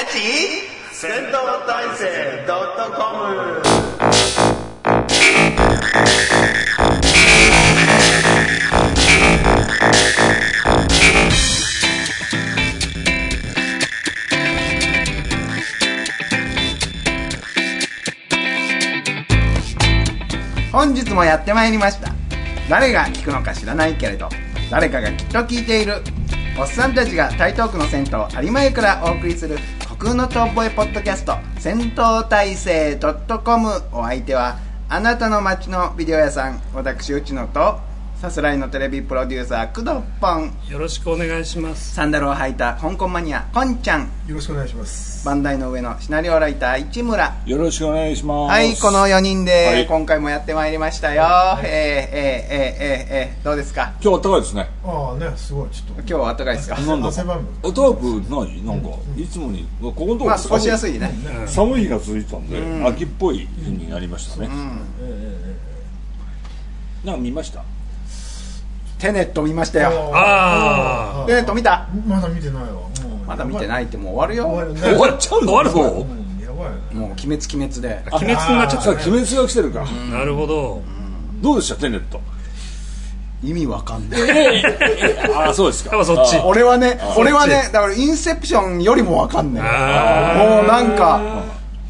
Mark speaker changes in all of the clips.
Speaker 1: 戦闘体制.com。
Speaker 2: 本日もやってまいりました。誰が聞くのか知らないけれど誰かがきっと聞いているおっさんたちが台東区の銭湯有馬湯からお送りする虚空の遠吠えポッドキャスト、戦闘体制.com。 お相手はあなたの街のビデオ屋さん、私内野とさすらいのテレビプロデューサー工藤ポン。
Speaker 3: よろしくお願いします。
Speaker 2: サンダルを履いた香港マニアこんちゃん。
Speaker 4: よろしくお願いします。
Speaker 2: バンダイの上のシナリオライター市村。
Speaker 5: よろしくお願いします。
Speaker 2: はい、この4人で、
Speaker 5: はい、
Speaker 2: 今回もやってまいりましたよ。どうですか？
Speaker 5: 今日暖かいですね。
Speaker 4: ああね、すごい。ちょっと
Speaker 2: 今日は暖かいですか？
Speaker 5: なんだ
Speaker 4: 汗ばむ。
Speaker 5: 暖かく何？なんかいつもにここのところ、
Speaker 2: まあ過ごしやすいね。
Speaker 5: 寒い日が続いてたんで、秋っぽい日になりましたね。なんか見ました？
Speaker 2: テネット見ましたよ。
Speaker 3: ああ。
Speaker 2: テネット見た？
Speaker 4: まだ見てないわ。
Speaker 2: まだ見てないってもう終わるよ。
Speaker 5: 終わっちゃうの？
Speaker 3: 終わるの？
Speaker 4: やばい。
Speaker 2: もう鬼滅で。
Speaker 3: 鬼滅になっちゃった。
Speaker 5: 鬼滅が来てるか。
Speaker 3: なるほど。
Speaker 5: どうでしたテネット？
Speaker 2: 意味わかんない。
Speaker 5: ああ、そうですか。
Speaker 3: やっぱそっち。
Speaker 2: 俺はね、だからインセプションよりもわかんない。もうなんか、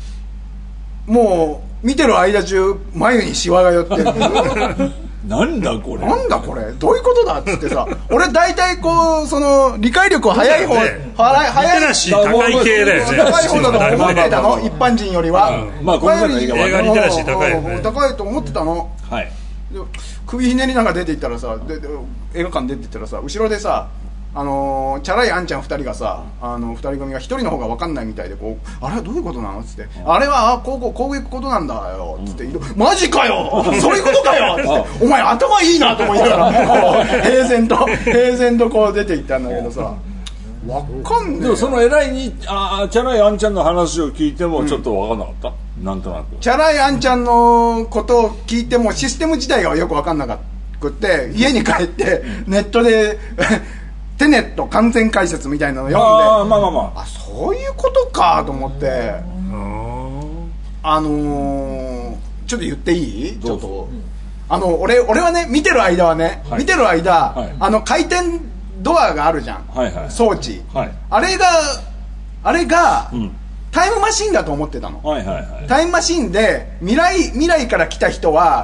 Speaker 2: もう見てる間中眉にシワが寄ってる。
Speaker 5: なんだこれ
Speaker 2: どういうことだっつってさ、俺大体こうその理解力早い方、早い
Speaker 3: リテラシー高い系だよね。
Speaker 2: 高い方だと思ってたの、一般人よりは。
Speaker 5: まあこの中の映画は
Speaker 3: 映画リテラシー高いよね。
Speaker 2: 高いと思ってたの。
Speaker 5: はい。
Speaker 2: 首ひねりながら出ていったらさ、映画館出ていったらさ、後ろでさ、チャラいあんちゃん2人がさ、2人組が1人の方が分かんないみたいで、こう、あれはどういうことなのっつって、あれはこういうことなんだよっつって、マジかよそういうことかよっつって、お前頭いいなと思いながら平然とこう出ていったんだけどさ、分かんねえ。
Speaker 5: でもその偉いにチャラいあんちゃんの話を聞いてもちょっと分かんなかった、なんとなく。
Speaker 2: チャラいあんちゃんのことを聞いてもシステム自体がよく分かんなくって、家に帰ってネットでテネット完全解説みたいなの読んで、あ、そういうことかと思って、ちょっと言っていい？ちょっと俺はね、見てる間、はい、回転ドアがあるじゃん、はいはい、装置、はい、あれが、タイムマシンだと思ってたの、はいはいはい、タイムマシンで未来から来た人は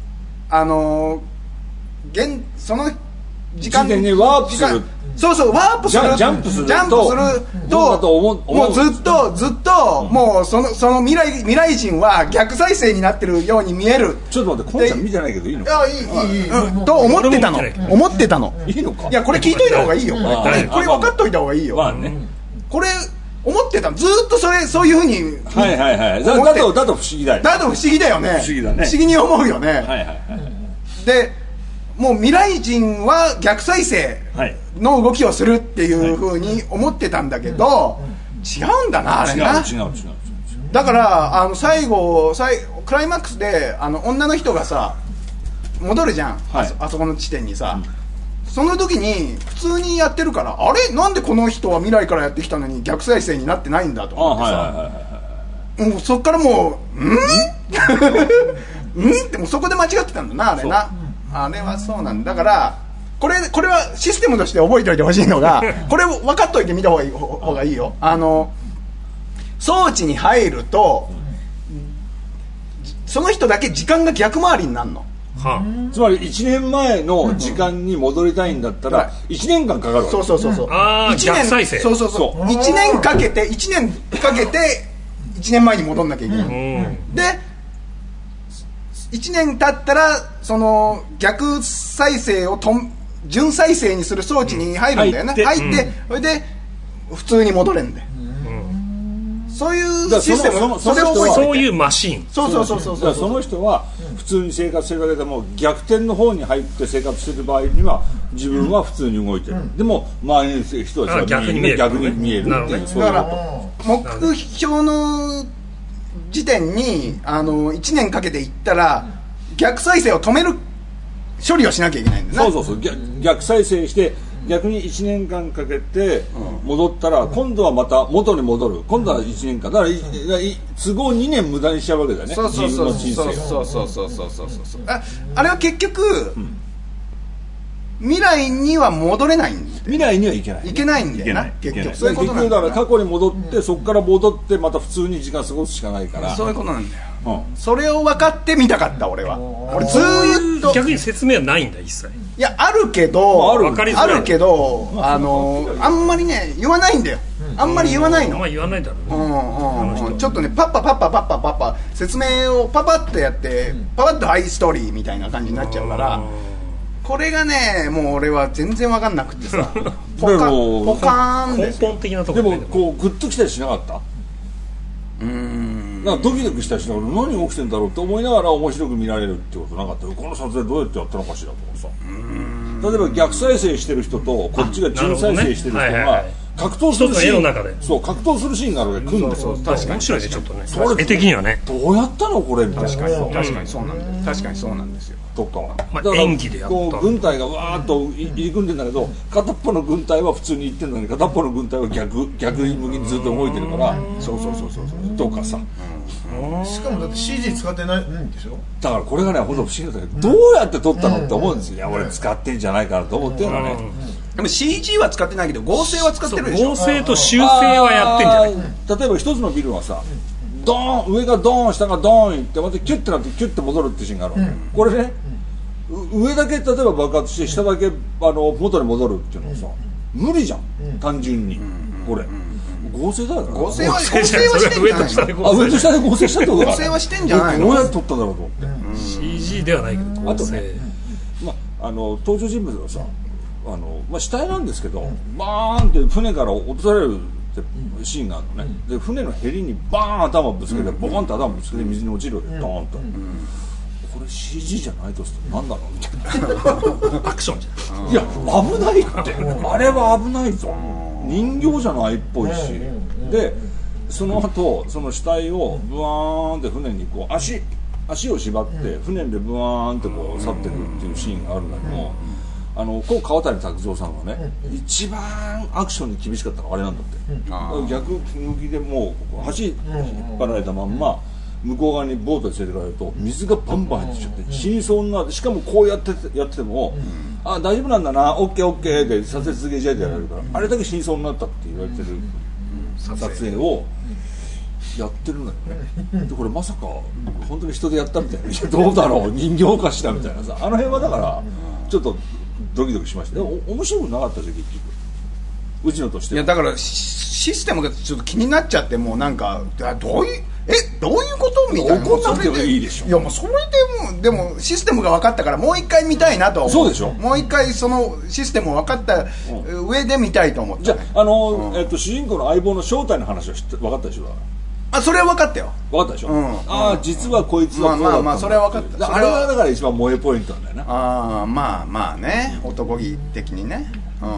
Speaker 2: その時間
Speaker 5: にワープする、
Speaker 2: そうワープする、
Speaker 5: ジャンプする
Speaker 2: ともうずっともうその未来人は逆再生になってるように見える。ち
Speaker 5: ょっと待って、こんちゃん見てないけどいいの？
Speaker 2: いや、いいと思ってたの。
Speaker 5: いいのか？
Speaker 2: いや、これ聞いといた方がいいよ。これ分かっといた方がいいよ。
Speaker 5: まあね。
Speaker 2: これ思ってたの、ずっとそういうふうに。
Speaker 5: はいはいはい。だと不思議だよ。
Speaker 2: だと不思議だよね。
Speaker 5: 不思議だね。
Speaker 2: 不思議に思うよね。
Speaker 5: はいはいはい。
Speaker 2: で。もう未来人は逆再生の動きをするっていう風に思ってたんだけど、違うんだな、あれな。
Speaker 5: 違う。
Speaker 2: だから最後クライマックスで女の人がさ戻るじゃん、はい、あそこの地点にさ、その時に普通にやってるから、あれなんでこの人は未来からやってきたのに逆再生になってないんだと思ってさ、もうそっからもうってもうそこで間違ってたんだな、あれな。あれはそうなんだ。だからこれはシステムとして覚えておいてほしいのがこれを分かっといてみた方がいいよ。装置に入るとその人だけ時間が逆回りになるの、
Speaker 5: つまり1年前の時間に戻りたいんだったら1年間かかるわけ。
Speaker 2: そう
Speaker 3: 逆再生。
Speaker 2: そう1年かけて1年前に戻んなきゃいけない、で1年経ったらその逆再生を準再生にする装置に入るんだよね。入ってそれで普通に戻れんだよ。そういうシステム、
Speaker 3: そういうマシン。
Speaker 2: そう
Speaker 5: その人は普通に生活してるだけでも逆転の方に入って生活してる場合には自分は普通に動いてる、でも周りの人は
Speaker 3: 逆に見える
Speaker 2: だ
Speaker 3: っていう。
Speaker 2: から目標の時点に1年かけていったら逆再生を止める処理をしなきゃいけないんだよね。
Speaker 5: そう逆再生して逆に1年間かけて戻ったら、今度はまた元に戻る、今度は1年間だから都合2年無駄にしちゃうわけだよね、
Speaker 2: そうそうそう
Speaker 5: 自分の人生を。
Speaker 2: そうあれは結局、未来には戻れないんだよ。
Speaker 5: 未来にはいけない、
Speaker 2: いけないんだよな、結局そういうことなん
Speaker 5: 結局だから
Speaker 2: だよな。
Speaker 5: 過去に戻ってそこから戻ってまた普通に時間過ごすしかないから。
Speaker 2: そういうことなんだよ。
Speaker 5: うん
Speaker 2: それを分かってみたかった俺は。俺ずーっと
Speaker 3: 逆に説明はないんだ一切。
Speaker 2: いやあるけど、
Speaker 3: 分かりづらい
Speaker 2: あるけど、あんまりね言わないんだよ。あんまり言わないの。
Speaker 3: まあ言わないだろうね。
Speaker 2: ちょっとねパッパ説明をパパッとやってパパッとハイストーリーみたいな感じになっちゃうから、これがねもう俺は全然分かんなくてさポカーンで
Speaker 3: 根本的なところ
Speaker 5: でもこうグッときたりしなかった？なんかドキドキしたりしながら何が起きてんだろうって思いながら面白く見られるってことなかった？この撮影どうやってやったのかしらとかさ、例えば逆再生してる人とこっちが純再生してる人が格闘するシーン、そう格闘するシーンがあるわけ組んで、
Speaker 2: そう確かに
Speaker 3: 面白いねちょっとね。絵的にはね。
Speaker 5: どうやったのこれみたいな。
Speaker 2: 確かにそうなんだよ。確かにそうなんですよ。
Speaker 5: とか、
Speaker 3: まあ
Speaker 5: だから
Speaker 3: 演技でやった
Speaker 5: こう軍隊がわーっと入り組んでんだけど、片っぽの軍隊は普通に行ってんのに片っぽの軍隊は逆に向きにずっと動いてるから、そうとかさ、
Speaker 4: しかもだって CG 使ってないんでしょ。
Speaker 5: だからこれがねほんと不思議だけど、どうやって撮ったのって思うんですよ。いや俺使ってんじゃないかなと思ってるのね。
Speaker 2: でも CG は使ってないけど合成は使ってるでしょ。
Speaker 3: 合成と修正はやってんじゃない。
Speaker 5: 例えば一つのビルはさ、ドーン上がドーン下がドーンいってまたキュッてなってキュッて戻るってシーンがあるわけ、これね上だけ例えば爆発して下だけ元に戻るっていうのはさ、無理じゃん、単純に、これ合成だよね。
Speaker 2: 合成はしてんじゃないの。
Speaker 5: 上と下で合成したってことだね。
Speaker 2: 合成はしてんじゃないの。
Speaker 5: どうやって撮ったんだろうと思って、
Speaker 3: CG ではないけど合成。
Speaker 5: 登場人物がさ死体なんですけど、バーンって船から落とされるってシーンがあるのね、で船のヘリにバーン頭ぶつけてボコンと頭ぶつけて水に落ちるわけ、ドーンと、これ CG じゃないとすると何だろうみたいな
Speaker 3: アクションじゃん。
Speaker 5: いや危ないってあれは危ないぞ、人形じゃないっぽいし、でその後その死体をブワーンって船にこう足を縛って船でブワーンってこう去ってくっていうシーンがあるんだけど、川谷拓三さんがね、一番アクションに厳しかったのはあれなんだって、逆向きでもう橋引っ張られたまんま向こう側にボートで連れてかれると水がバンバン入ってきちゃって死にそうになって、しかもこうやってても、大丈夫なんだな、オッケーで撮影続けちゃえてやられるから、あれだけ死にそうになったって言われてる撮影をやってるんだよね。でこれまさか本当に人でやったみたいな、いやどうだろう人形かしらみたいなさ、あの辺はだからちょっとドキドキしました。でも面白くなかったじゃん結局うちのとしては。
Speaker 2: いやだからシステムがちょっと気になっちゃって、もうなんかどういうことみたいな。
Speaker 5: 怒んなくてもいいでしょ。
Speaker 2: いやもうそれでもシステムが分かったからもう一回見たいなと思う。
Speaker 5: そうでしょ。
Speaker 2: もう一回そのシステムを分かった上で見たいと思って。
Speaker 5: じゃあ主人公の相棒の正体の話は分かったでしょ。
Speaker 2: それは分かったよ。
Speaker 5: 分かったでしょ。実はこいつはこうだったんだ。
Speaker 2: まあそれは分かった。
Speaker 5: あれはだから一番萌えポイントなんだよな。
Speaker 2: まあね、男気的にね。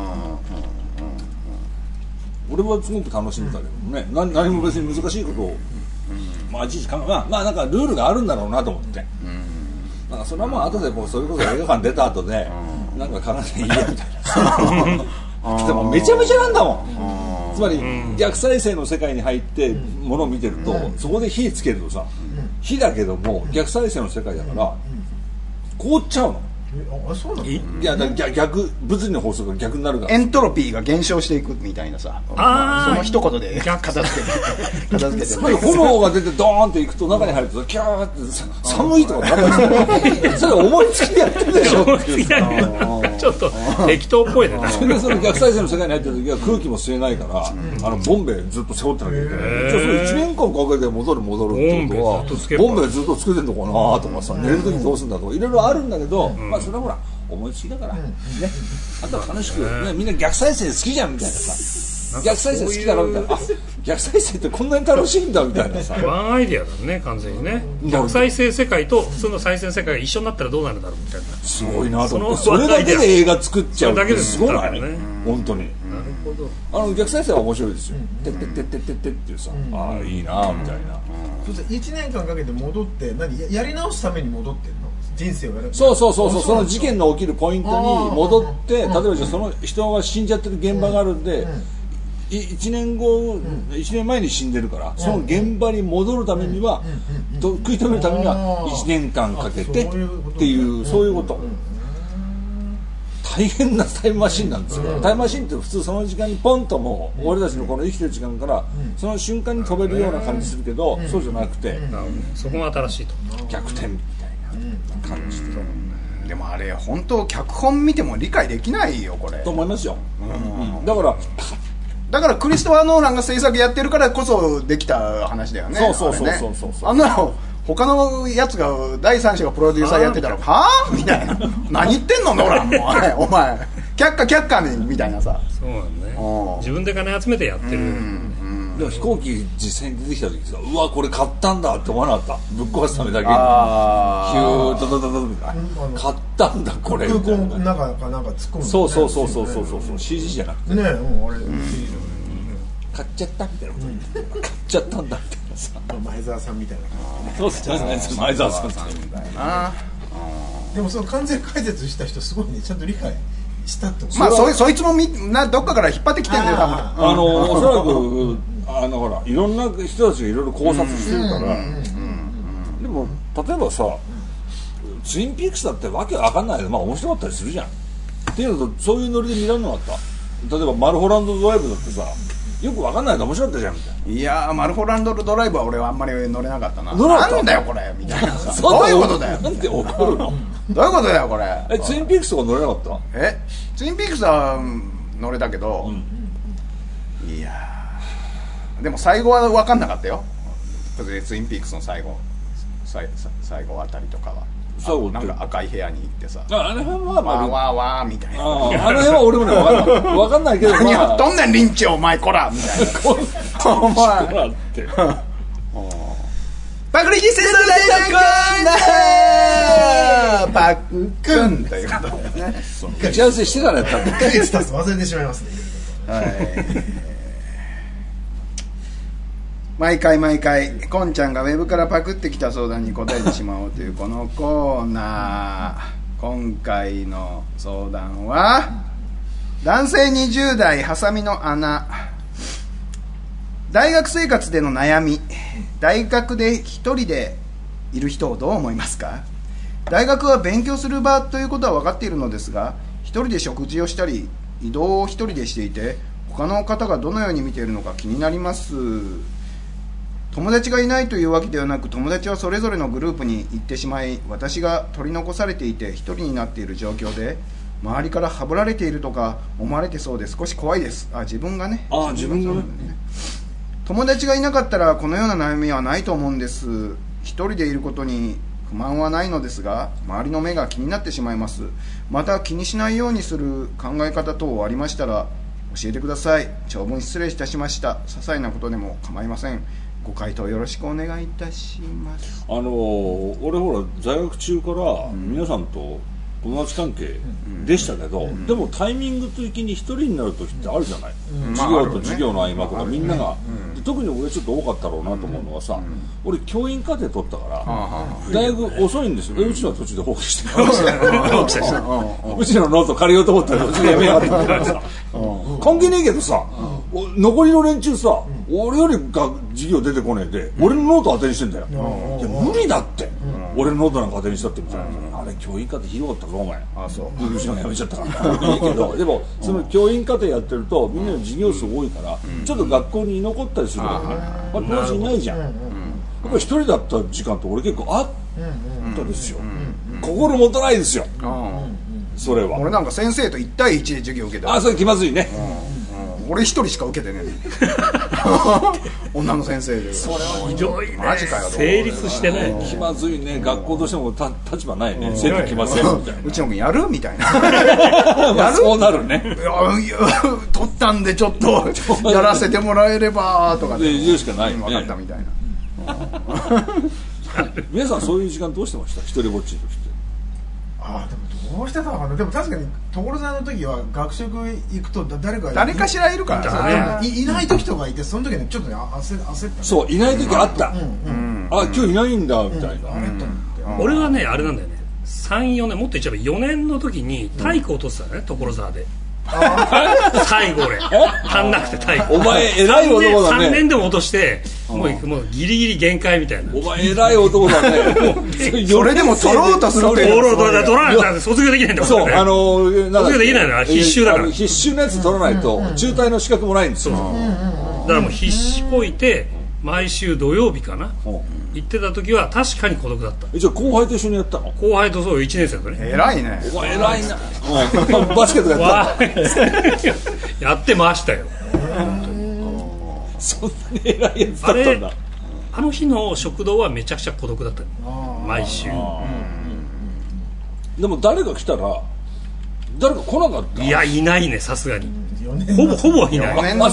Speaker 5: 俺はすごく楽しんでたけどね、何も別に難しいことをいちいちなんかルールがあるんだろうなと思って、なんかそれはまあ後でそれこそ映画館出た後でなんか体にいいよみたいなでもめちゃめちゃなんだもん。つまり逆再生の世界に入ってものを見てると、そこで火つけるとさ、火だけども逆再生の世界だから凍っちゃうの。
Speaker 4: そうなの。
Speaker 5: いやだから逆物理の法則が逆になるから、
Speaker 2: エントロピーが減少していくみたいなさ、その一言で片付けて
Speaker 5: つまり炎が出てドーンっていくと中に入るとキャーって寒いとかなるそれ思いつきでやってるでしょ
Speaker 3: ちょっと適当っぽいね。
Speaker 5: それでその逆再生の世界に入ってる時は空気も吸えないからボンベずっと背負ってなきゃいけない。じゃあそれ1年間かけて戻るってことはボンベずっとつけてんのかなとかさ、寝る時どうするんだとかいろいろあるんだけど、それはほら思いつきだからね。あとは楽しくね、みんな逆再生好きじゃんみたいなさ、逆再生好きだろみたいな、逆再生ってこんなに楽しいんだみたいなさ、
Speaker 3: ワンアイディアだね完全にね。逆再生世界とその再生世界が一緒になったらどうなるんだろうみたいな。
Speaker 5: すごいなと思って、それだけで映画作っちゃうってすごいね本当に。なるほど。逆再生は面白いですよ。てってってってってってっていうさ、ああいいなみたいな。
Speaker 4: 1年間かけて戻ってやり直すために戻ってんの？ 人生をやる。
Speaker 5: そうその事件の起きるポイントに戻って例えばじゃあその人が死んじゃってる現場があるんで、1年後、1年前に死んでるから、その現場に戻るためには、食い止めるためには1年間かけてっていうそういうこと。大変なタイムマシンなんですよ。タイムマシンって普通その時間にポンともう俺たちのこの生きてる時間からその瞬間に飛べるような感じするけど、そうじゃなくて
Speaker 3: そこが新しいと
Speaker 5: 逆転みたいな感じ
Speaker 2: でもあれ本当脚本見ても理解できないよこれ
Speaker 5: と思いますよ。
Speaker 2: だからクリストファー・ノーランが制作やってるからこそできた話だよね。
Speaker 5: そう
Speaker 2: あんなの他のやつが第三者がプロデューサーやってたらはぁみたいな何言ってんのノーランもお前却下ねみたいなさ。
Speaker 3: そうなんね。自分で金集めてやってる。
Speaker 5: でも飛行機実際に出てきた時さ、うわこれ買ったんだって思わなかった。ぶっ壊すためだけにヒュードドドドドみたいな買ったんだこれ
Speaker 4: 空港の中かなんか突っ込む。
Speaker 5: そう CG じゃなくて
Speaker 4: ね、あれ
Speaker 5: 買っちゃったみたいなこと買っちゃったんだみたいなさ、
Speaker 4: 前澤さんみたいな感じね。
Speaker 5: そうですね、前澤さんみたいな。
Speaker 4: でもその完全解説した人すごいね、ちゃんと理解したってこと。
Speaker 2: まあそいつもどっかから引っ張ってきてんだよ多分。
Speaker 5: おそらくほらいろんな人たちがいろいろ考察してるから。でも例えばさ、ツインピークスだってわけわかんないけど、まあ面白かったりするじゃんっていうのと、そういうノリで見られなかった。例えばマルホランドドライブだってさ、よくわかんないけど面白かったじゃんみたいな。
Speaker 2: いやーマルホランドドライブは俺はあんまり乗れなかったな。
Speaker 5: 乗れなかった
Speaker 2: なんだよこれみたいなさ。どういうことだよ。
Speaker 5: なんで怒るの。
Speaker 2: どういうことだよこれ。
Speaker 5: ツインピークスとか乗れなかった。
Speaker 2: ツインピークスは乗れたけど、いやでも最後は分かんなかったよ。ツインピークスの最後あたりとかはなんか赤い部屋に行ってさ、
Speaker 5: あれはまあ
Speaker 2: わーみたいな。
Speaker 5: あれは俺もね分かんないけど、
Speaker 2: 何やっとんねんリンチお前こらみたいな。お前
Speaker 5: って
Speaker 2: パクリキセスレーパクくんということでね。
Speaker 5: 打ち合わせしてからやったんだ。
Speaker 4: 1ヶ月経つと忘れてしまいますね。
Speaker 2: 毎回こんちゃんがウェブからパクってきた相談に答えてしまおうというこのコーナー。今回の相談は男性20代ハサミの穴。大学生活での悩み。大学で一人でいる人をどう思いますか。大学は勉強する場ということは分かっているのですが、一人で食事をしたり移動を一人でしていて、他の方がどのように見ているのか気になります。友達がいないというわけではなく、友達はそれぞれのグループに行ってしまい、私が取り残されていて一人になっている状況で、周りからハブられているとか思われてそうで少し怖いです。自分がね。友達がいなかったらこのような悩みはないと思うんです。一人でいることに不満はないのですが、周りの目が気になってしまいます。また気にしないようにする考え方等ありましたら教えてください。長文失礼いたしました。些細なことでも構いません。ご回答よろしくお願いいたします。
Speaker 5: 俺ほら在学中から皆さんと友達関係でしたけど、でもタイミング的に一人になる時ってあるじゃない、授業と授業の合間とかみんなが、特に俺ちょっと多かったろうなと思うのがさ、俺教員課程取ったから大学遅いんですよ。うちのは途中で放棄してうちのノート借りようと思ったら途中でやめやがってみたいなさ関係ねえけどさ、残りの連中さ、俺よりが授業出てこねえで俺のノート当てにしてんだよ。いや無理だって、俺のノートなんか当てにしたってみたいな。あれ教員課程ひどかったぞお前。そううちのがやめちゃったからいいけど、でもその教員課程やってるとみんなの授業数多いからちょっと学校に居残ったりするわけね。友達いないじゃん。やっぱり一人だった時間って俺結構あったですよ。心もたないですよ。それは
Speaker 2: 俺なんか先生と1対1で授業受けて、
Speaker 5: それ気まずいね。
Speaker 2: 俺一人しか受けてね女の先生で。
Speaker 3: それはひどいね。
Speaker 2: マジかよ。
Speaker 3: 成立してない。
Speaker 5: 気まずいね。学校としても立場ないね。生徒来ませんみたいな。
Speaker 2: うちの君やるみたいな
Speaker 5: やるそうなるね。
Speaker 2: いや取ったんでちょっとやらせてもらえればとか
Speaker 5: で言うしかないね。
Speaker 2: 分かったみたいな
Speaker 5: 皆さんそういう時間どうしてました？一人ぼっちの時って。
Speaker 4: でもどうしてたのかな。でも確かに所沢の時は学食行くと誰か
Speaker 2: しらいるから
Speaker 4: いない時とかいて、その時にちょっとね焦った、ね、
Speaker 5: そういない時あった。今日いないんだみたいな。
Speaker 3: 俺はねあれなんだよね、 3、4年もっと言っちゃえば4年の時に体育を落としてたね、所沢で。最後俺足んなくて体育
Speaker 5: お前偉い男だね。
Speaker 3: 3年でも落としてもうギリギリ限界みたいな。
Speaker 5: お前偉い男だね。
Speaker 2: それでも取ろうとするっていう
Speaker 3: 取らないと卒業できないんだもんね。
Speaker 5: そう
Speaker 3: 卒業できないのは必修だから。
Speaker 5: 必修のやつ取らないと中退の資格もないんですよ。
Speaker 3: だからもう必死こいて毎週土曜日かな行ってた時は確かに孤独だった。
Speaker 5: じゃあ後輩と一緒にやったの？
Speaker 3: 後輩とそう1年生とね。
Speaker 2: 偉いね。
Speaker 5: お前偉いな。バスケットやった
Speaker 3: の？やってましたよ。
Speaker 5: そんなに偉いやつだったんだ。
Speaker 3: あの日の食堂はめちゃくちゃ孤独だったの毎週。
Speaker 5: でも誰が来たら誰か来なかった？
Speaker 3: いやいないね、さすがにほぼいない。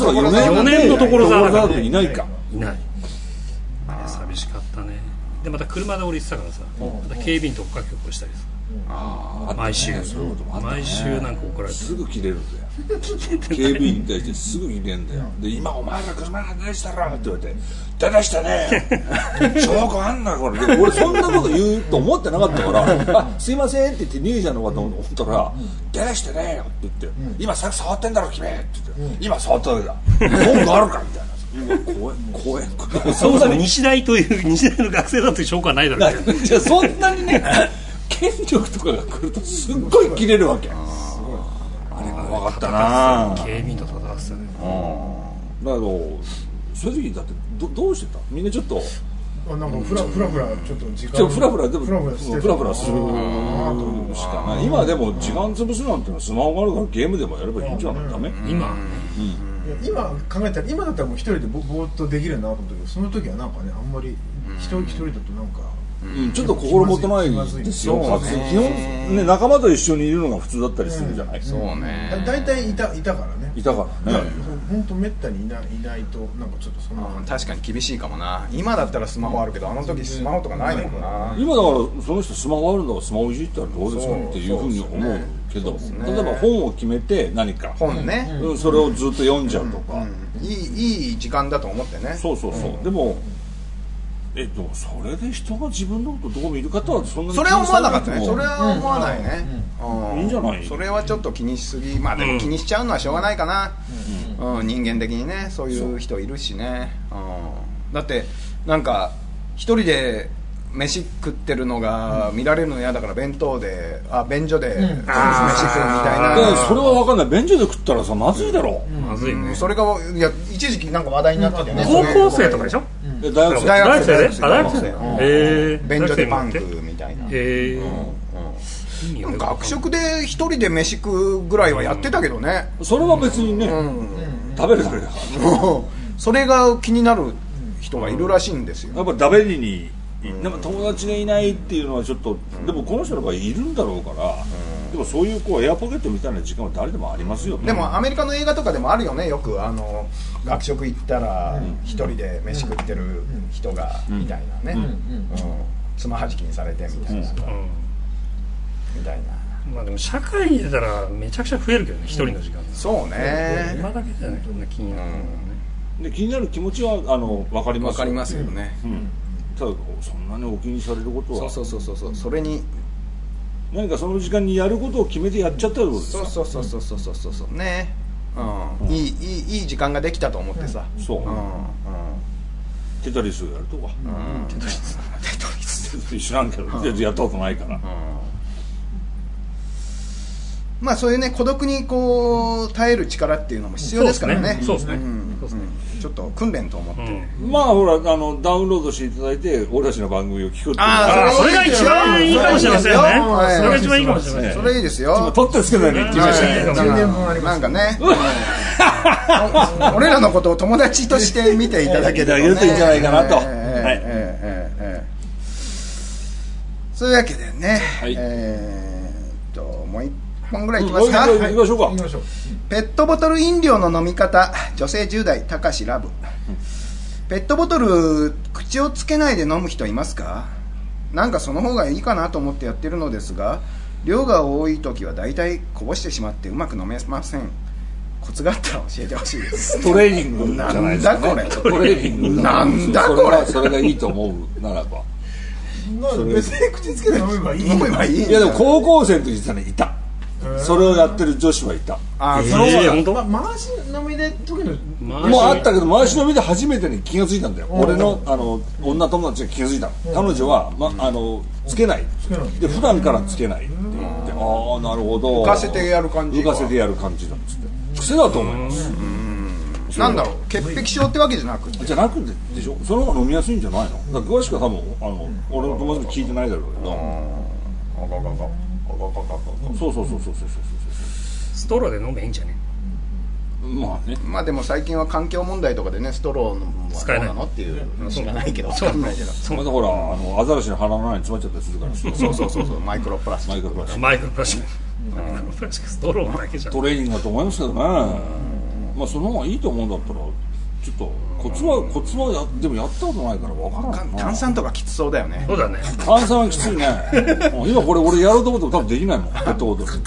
Speaker 5: 4
Speaker 3: 年の所沢だから
Speaker 5: いないか。
Speaker 3: いない。あれ寂しかったね。でまた車で降りてたからさ、また警備員と追っかけっこしたりさ、毎週なんか怒られて
Speaker 5: すぐ切れるんだよ。警備員に対してすぐ切れるんだよ。で今お前ら車が出したらって言われて出だしたね証拠あんなこれ。俺そんなこと言うと思ってなかったからあすいませんって言って兄ちゃんの方と思ったら出だしてねよって言って今さっき触ってんだろ君って言って今触っただけだ文句あるかみたいな。怖い
Speaker 3: そもそも日大の学生だという証拠はないだろう。
Speaker 5: じゃあそんなにね権力とかが来るとすっごい切れるわけ。あれが分かったな。
Speaker 3: 警備員と戦ってたね。
Speaker 5: だけど正直だってどうしてた？みんなちょっと
Speaker 4: なんかフラちょっと時間
Speaker 5: フラフラするしかない。今でも時間潰すなんてのはスマホがあるからゲームでもやればいいんじゃない？ダメ？
Speaker 4: 今考えたら今だったらもう一人でぼーっとできるなと思ったけどその時はなんかねあんまり一人だとなんか
Speaker 5: ちょっと心もとないですよ。基本ね仲間と一緒にいるのが普通だったりするじゃない。
Speaker 2: そうね。
Speaker 4: 大体いたからね。
Speaker 5: いたからね。
Speaker 4: 本当めったにいないとなんかちょっとそんな。
Speaker 2: 確かに厳しいかもな。今だったらスマホあるけどあの時スマホとかないもんな。
Speaker 5: 今だからその人スマホあるんだからスマホいじったらどうですかっていうふうに思うけど、例えば本を決めて何か
Speaker 2: 本ね、
Speaker 5: それをずっと読んじゃうとか、
Speaker 2: いい時間だと思ってね。
Speaker 5: そうでもそれで人が自分のことどう見るかとはそんなに
Speaker 2: それは思わなかったね。それは思わないね。
Speaker 5: いいんじゃない。
Speaker 2: それはちょっと気にしすぎ。まあでも気にしちゃうのはしょうがないかな。人間的にねそういう人いるしね。だってなんか一人で飯食ってるのが見られるの嫌だから便所で飯食うみたいな。
Speaker 5: それは分かんない。便所で食ったらさまずいだろ。
Speaker 3: まずいね。
Speaker 2: それがいや一時期なんか話題になっててね。
Speaker 3: 高校生とかでしょ？
Speaker 5: 大学
Speaker 2: 生便所でパン食うみたいな。学食で一人で飯食うぐらいはやってたけどね。
Speaker 5: それは別にね食べるだけだから。
Speaker 2: それが気になる人がいるらしいんですよ。
Speaker 5: やっぱ食べにでも友達がいないっていうのはちょっとでもこの人の場合いるんだろうから、でもそういうエアポケットみたいな時間は誰でもありますよ。
Speaker 2: でもアメリカの映画とかでもあるよね。よく学食行ったら一人で飯食ってる人がみたいなね、つまはじきにされてみたいな、みたいな。
Speaker 3: まあでも社会に出たらめちゃくちゃ増えるけどね、一人の時間。
Speaker 2: そうね。
Speaker 3: 今だけじゃないと気になる。
Speaker 5: で気になる気持ちは分かります。
Speaker 2: 分かりますよね。
Speaker 5: ただそんなにお気にされることは
Speaker 2: そうそれに
Speaker 5: 何かその時間にやることを決めてやっちゃったってことですか。
Speaker 2: そうね。いい時間ができたと思ってさ。
Speaker 5: テトリスやるとか。テトリス知らんけどやったことないから。
Speaker 2: まあそういうね孤独に耐える力っていうのも必要ですからね。
Speaker 3: そうですね。
Speaker 2: ちょっと訓練と思って、
Speaker 5: まあほらダウンロードしていただいて俺たちの番組を聞くっていう。
Speaker 3: それが一番いいかもしれませんね。それが一番いいかもしれません。
Speaker 2: それいいですよ。
Speaker 5: 取ってつけないね。
Speaker 2: なんかね俺らのことを友達として見ていただけるといいんじゃないかなと。そういうわけでね、もう一本ぐらいいきますか。
Speaker 5: 行きましょうか。
Speaker 2: ペットボトル飲料の飲み方、女性10代たかしラブ。ペットボトル口をつけないで飲む人いますか？なんかその方がいいかなと思ってやってるのですが、量が多い時はだいたいこぼしてしまってうまく飲めません。コツがあったら教えてほしいです。
Speaker 5: トレーニングじゃないですかね。トレーニングなんだこれ。それがいいと思うならば。
Speaker 4: 別に口つけて飲めばいい。
Speaker 2: 飲めばいいんだ。
Speaker 5: いやでも高校生の時実はねいた。それをやってる女子はいた。
Speaker 2: あ、その
Speaker 3: 本当？
Speaker 4: 回し飲みで時の
Speaker 5: もうあったけど回し飲みで初めてに気がついたんだよ。俺の女友達が気がついたの。彼女はつけない。で普段からつけないって言って、ああなるほど。
Speaker 2: 浮かせてやる感じ。
Speaker 5: 浮かせてやる感じだっつって。癖だと思います。
Speaker 2: なんだろう、潔癖症ってわけじゃなくて。
Speaker 5: じゃなくてでしょ。その方が飲みやすいんじゃないの。だから詳しくは多分俺の友達も聞いてないだろうけど。そう。
Speaker 3: ストローで飲めばいいんじゃね。
Speaker 5: まあね。
Speaker 2: まあでも最近は環境問題とかでね、ストローの
Speaker 3: 使えない
Speaker 2: どうなのっていうの知らないけど、分かんないけど。
Speaker 5: またほらアザラシの鼻の穴に詰まっちゃったりするから。
Speaker 2: そうマイクロプラスチック。
Speaker 3: マイクロプラスチックストローだけじゃん。
Speaker 5: トレーニングだと思いますけどね。まあその方がいいと思うんだったらちょっとコツはでもやったことないから分からないな。
Speaker 2: 炭酸とかきつそうだよね。
Speaker 3: そうだね。
Speaker 5: 炭酸はきついね。今これ俺やろうと思っても多分できないもん。ペットボトル。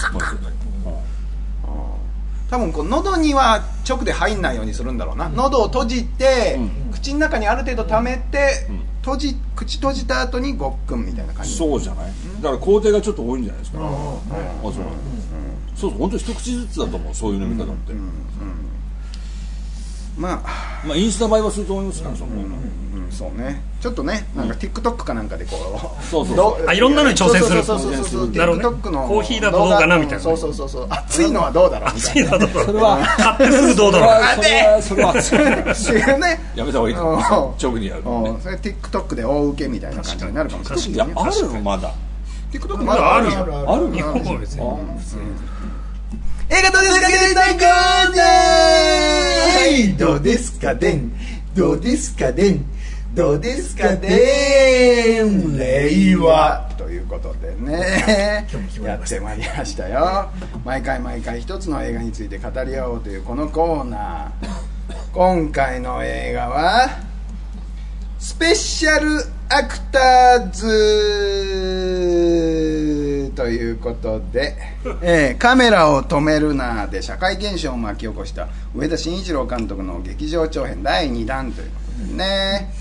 Speaker 2: 多分こう喉には直で入んないようにするんだろうな。喉を閉じて、口の中にある程度溜めて、口閉じた後にごっくんみたいな感じ。
Speaker 5: そうじゃない。だから工程がちょっと多いんじゃないですか。そう本当に一口ずつだと思う。そういう飲み方って。まあインスタ映えはすると思いますから。
Speaker 2: そうね。ちょっとね、なんか TikTok かなんかでこう、
Speaker 5: そう
Speaker 3: いろんなのに挑戦する。
Speaker 2: そう。
Speaker 3: なるほどね。
Speaker 2: TikTok の
Speaker 3: コーヒーだとどうかなみたいな。
Speaker 2: そう。熱いのはどうだろうみたいな。
Speaker 5: それは
Speaker 3: 買ってすぐどうだろう。
Speaker 5: それは
Speaker 2: 違うね。
Speaker 5: やめた方がいいと思う。直にやる。
Speaker 2: それ TikTok で大受けみたいな感じになるかもしれない。
Speaker 5: いやあるのまだ。
Speaker 2: TikTok まだあるよ。
Speaker 5: あるの。
Speaker 3: 日本は別に。
Speaker 2: 映画どうですかで大コーナー。どうですかでん。どうですかでん。どうですかでん。令和ということでね、やってまいりましたよ。毎回一つの映画について語り合おうというこのコーナー。今回の映画はスペシャルアクターズということで、カメラを止めるなで社会現象を巻き起こした上田慎一郎監督の劇場長編第2弾ということでね、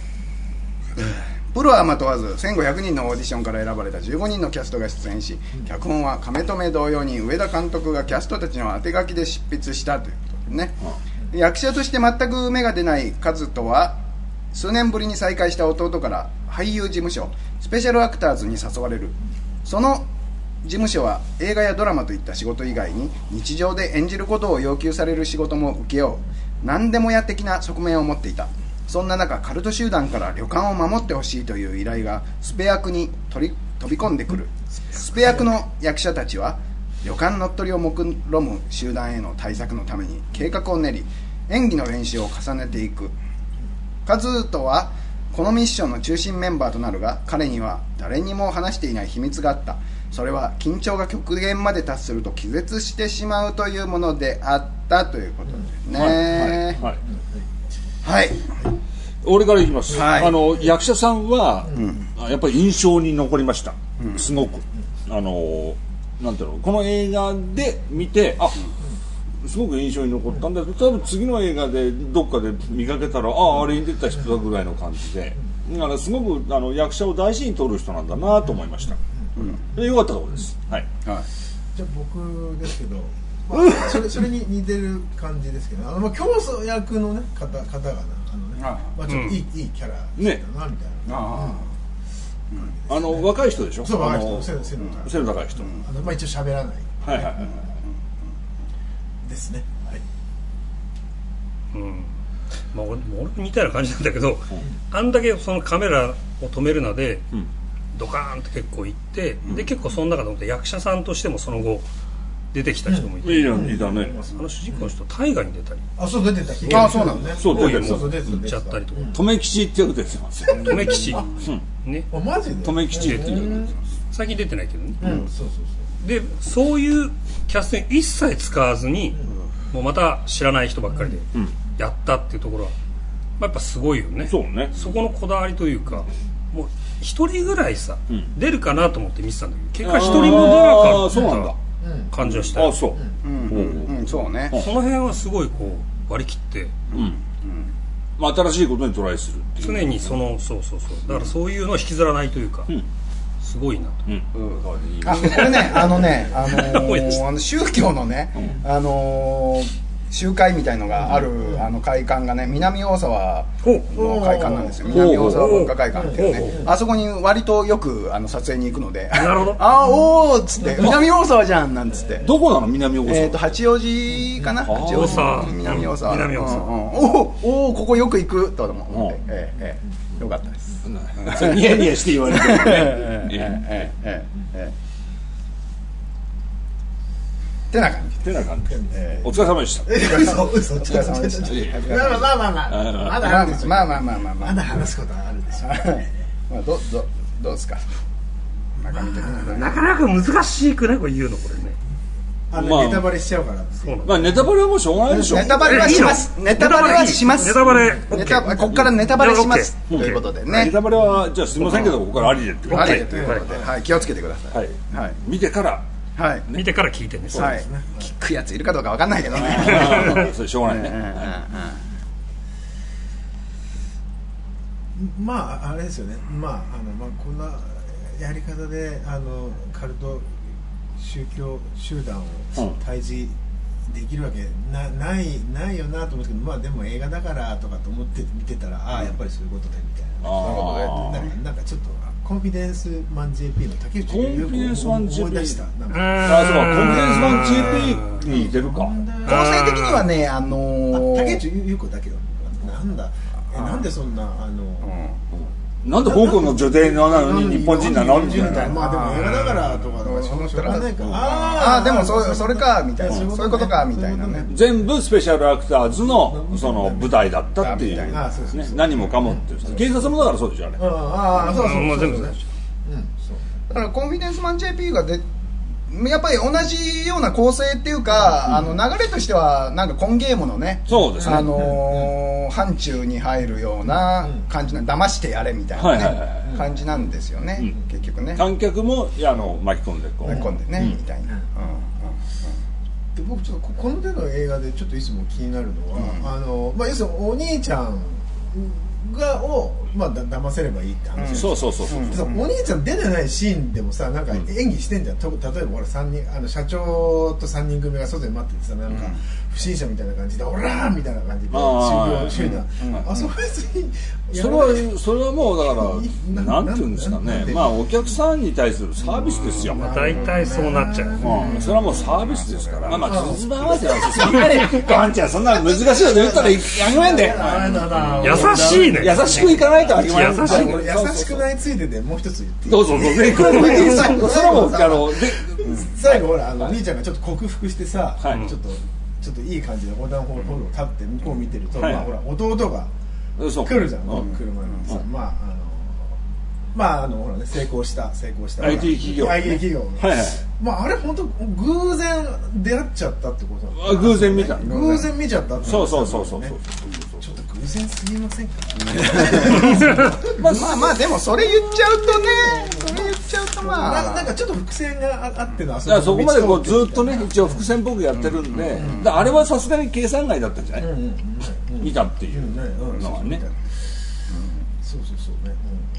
Speaker 2: プロはまとわず1500人のオーディションから選ばれた15人のキャストが出演し、脚本は亀止同様に上田監督がキャストたちの当て書きで執筆したということでね、役者として全く芽が出ないカズとは数年ぶりに再会した弟から俳優事務所スペシャルアクターズに誘われる。その事務所は映画やドラマといった仕事以外に日常で演じることを要求される仕事も請け負う何でも屋的な側面を持っていた。そんな中、カルト集団から旅館を守ってほしいという依頼がスペ役に飛び込んでくる。スペ役の役者たちは旅館乗っ取りを目論む集団への対策のために計画を練り、演技の練習を重ねていく。カズとはこのミッションの中心メンバーとなるが、彼には誰にも話していない秘密があった。それは緊張が極限まで達すると気絶してしまうというものであったということですね。はい、
Speaker 5: 俺からいきます、
Speaker 2: はい、
Speaker 5: 役者さんは、やっぱり印象に残りました、すごくなんていうの、この映画で見てすごく印象に残ったんだけど、多分次の映画でどっかで見かけたらあれに出た人だぐらいの感じで、だからすごく役者を大事に取る人なんだなと思いました、よかったところです、はい、
Speaker 4: じゃあ僕ですけど、それに似てる感じですけど、競争役の、ね、方がちょっといいキャラだなみたいな、
Speaker 5: 若い人でしょ。
Speaker 4: そう、若い人、
Speaker 5: 背の高い人、
Speaker 4: 一応喋らないですね。
Speaker 3: 俺も似たような感じなんだけど、あんだけそのカメラを止めるなで、ドカーンって結構いって、で結構その中で役者さんとしてもその後出てきた人もいて、
Speaker 5: いたね。
Speaker 3: 主人公の人大河に出たり、
Speaker 4: そう出てた。
Speaker 2: そうなんだね。
Speaker 5: そう出てる。
Speaker 3: 行っちゃったりとか。
Speaker 5: 留吉ってよく出てますよ。
Speaker 3: 留吉ね。
Speaker 4: マジで？
Speaker 5: 留吉っていう。
Speaker 3: 最近出てないけどね。でそういうキャストに一切使わずに、もうまた知らない人ばっかりでやったっていうところは、やっぱすごいよね。
Speaker 5: そうね。
Speaker 3: そこのこだわりというか、もう一人ぐらいさ出るかなと思って見てたんだけど、結果一人も出なかった。
Speaker 5: そうなんだ。
Speaker 3: 感じはしたよ。
Speaker 2: そうね。
Speaker 3: その辺はすごいこう割り切って
Speaker 5: まあ、新しいことにトライするっていう
Speaker 3: 常にそうだからそういうのを引きずらないというか、すごいなと、
Speaker 2: これね宗教のね、集会みたいのがある会館がね、南大沢の会館なんですよ。南大沢文化会館っていうね、あそこに割とよく撮影に行くので、
Speaker 3: なるほど
Speaker 2: おーっつって南大沢じゃんなんつって。
Speaker 5: どこなの南大沢？
Speaker 2: 八王子かな。八王子南大沢。おおここよく行くと思って、よかったです。
Speaker 5: ニヤニヤして言われてるね。
Speaker 2: てな感じ。
Speaker 5: お疲れ様でした。
Speaker 4: 嘘お疲れ様でした。まあまだ話すことはあるでしょう。
Speaker 2: まあどうですか。中身的に
Speaker 3: なかなか難しくねこれ言うのこれね。
Speaker 4: ネタバレしちゃうから。
Speaker 5: まあネタバレはもうしょうがないでしょ。
Speaker 2: ネタバレはします。ネタバレはします。
Speaker 3: ネタバレ。
Speaker 2: ここからネタバレしますということでね。
Speaker 5: ネタバレはじゃあすみませんけどここからありでってことで。
Speaker 2: ありでということで、はい、気をつけてください。
Speaker 5: はい。見てから。
Speaker 2: はい。
Speaker 3: 見てから聞いてね。
Speaker 2: はい。聞くやついるかどうかわかんないけどね。
Speaker 5: それしょうがないね。
Speaker 4: まああれですよね。まあこんなやり方でカルト宗教集団を退治できるわけないよなと思うんですけど、まあでも映画だからとかと思って見てたら、ああやっぱりそういうことでみたいな。なんかちょっとコンフィデンスマン JP の竹内優子を思い出した。
Speaker 5: そうコンフィデンスマン JP に似てるか。構
Speaker 2: 成的にはね
Speaker 4: 竹内優子だけどなんでそんな
Speaker 5: なんで香港の女帝なのに日本人なのみたいな。
Speaker 4: まあでも映画だからとかしょうがないから。
Speaker 2: ああでもそれかみたいな、そういうことかみたいなね。
Speaker 5: 全部スペシャルアクターズのその舞台だったっていうね、何もかもっていう警察もだからそうでしょあれ。
Speaker 4: ああそう
Speaker 3: 全部ね。
Speaker 2: だからコンフィデンスマン JP がやっぱり同じような構成っていうか、流れとしてはなんかコンゲームのね、
Speaker 5: そうですね、
Speaker 2: 範疇に入るような感じな、騙してやれみたいなね感じなんですよね、結局ね。
Speaker 5: 観客も巻き込んで
Speaker 2: ねみたいな。
Speaker 4: で僕ちょっとこの手の映画でちょっといつも気になるのは、要するにお兄ちゃんを騙せればいいって話。
Speaker 5: そう
Speaker 4: お兄ちゃん出てないシーンでもさ、なんか演技してんじゃん。例えばほら3人社長と3人組が外で待っててさ、なんか不審者みたいな感じでオラーみたいな感じで集団あそこ別に
Speaker 5: それはもうだからなんていうんですかね、まあお客さんに対するサービスですよ。
Speaker 3: 大体そうなっちゃう。
Speaker 5: それはもうサービスですから。まあつじつま合わせなんですよ。そんなにガンちゃんそんな難しいこと言ったらあげまんで。
Speaker 3: 優しいね。
Speaker 5: 優しくいかないとあげまん。
Speaker 4: 優しくないついででもう一つ言って。
Speaker 5: どうぞ。それはもう
Speaker 4: 最後ほら兄ちゃんがちょっと克服してさ、ちょっといい感じで横断歩道を立って向こう見てると、ほら弟が来るじゃん、車にさ、ほらね、成功した
Speaker 5: IT 企業
Speaker 4: あれ本当偶然出会っちゃったってこと
Speaker 5: 偶然見ちゃった
Speaker 4: そうちょっと偶然すぎませんか。
Speaker 2: まあでもそれ言っちゃうとね、
Speaker 4: なんかちょっと伏線があっての
Speaker 5: そこまでこうずっとね一応伏線っぽくやってるんで、あれはさすがに計算外だったんじゃない、見たっていうのはね。
Speaker 4: そうね。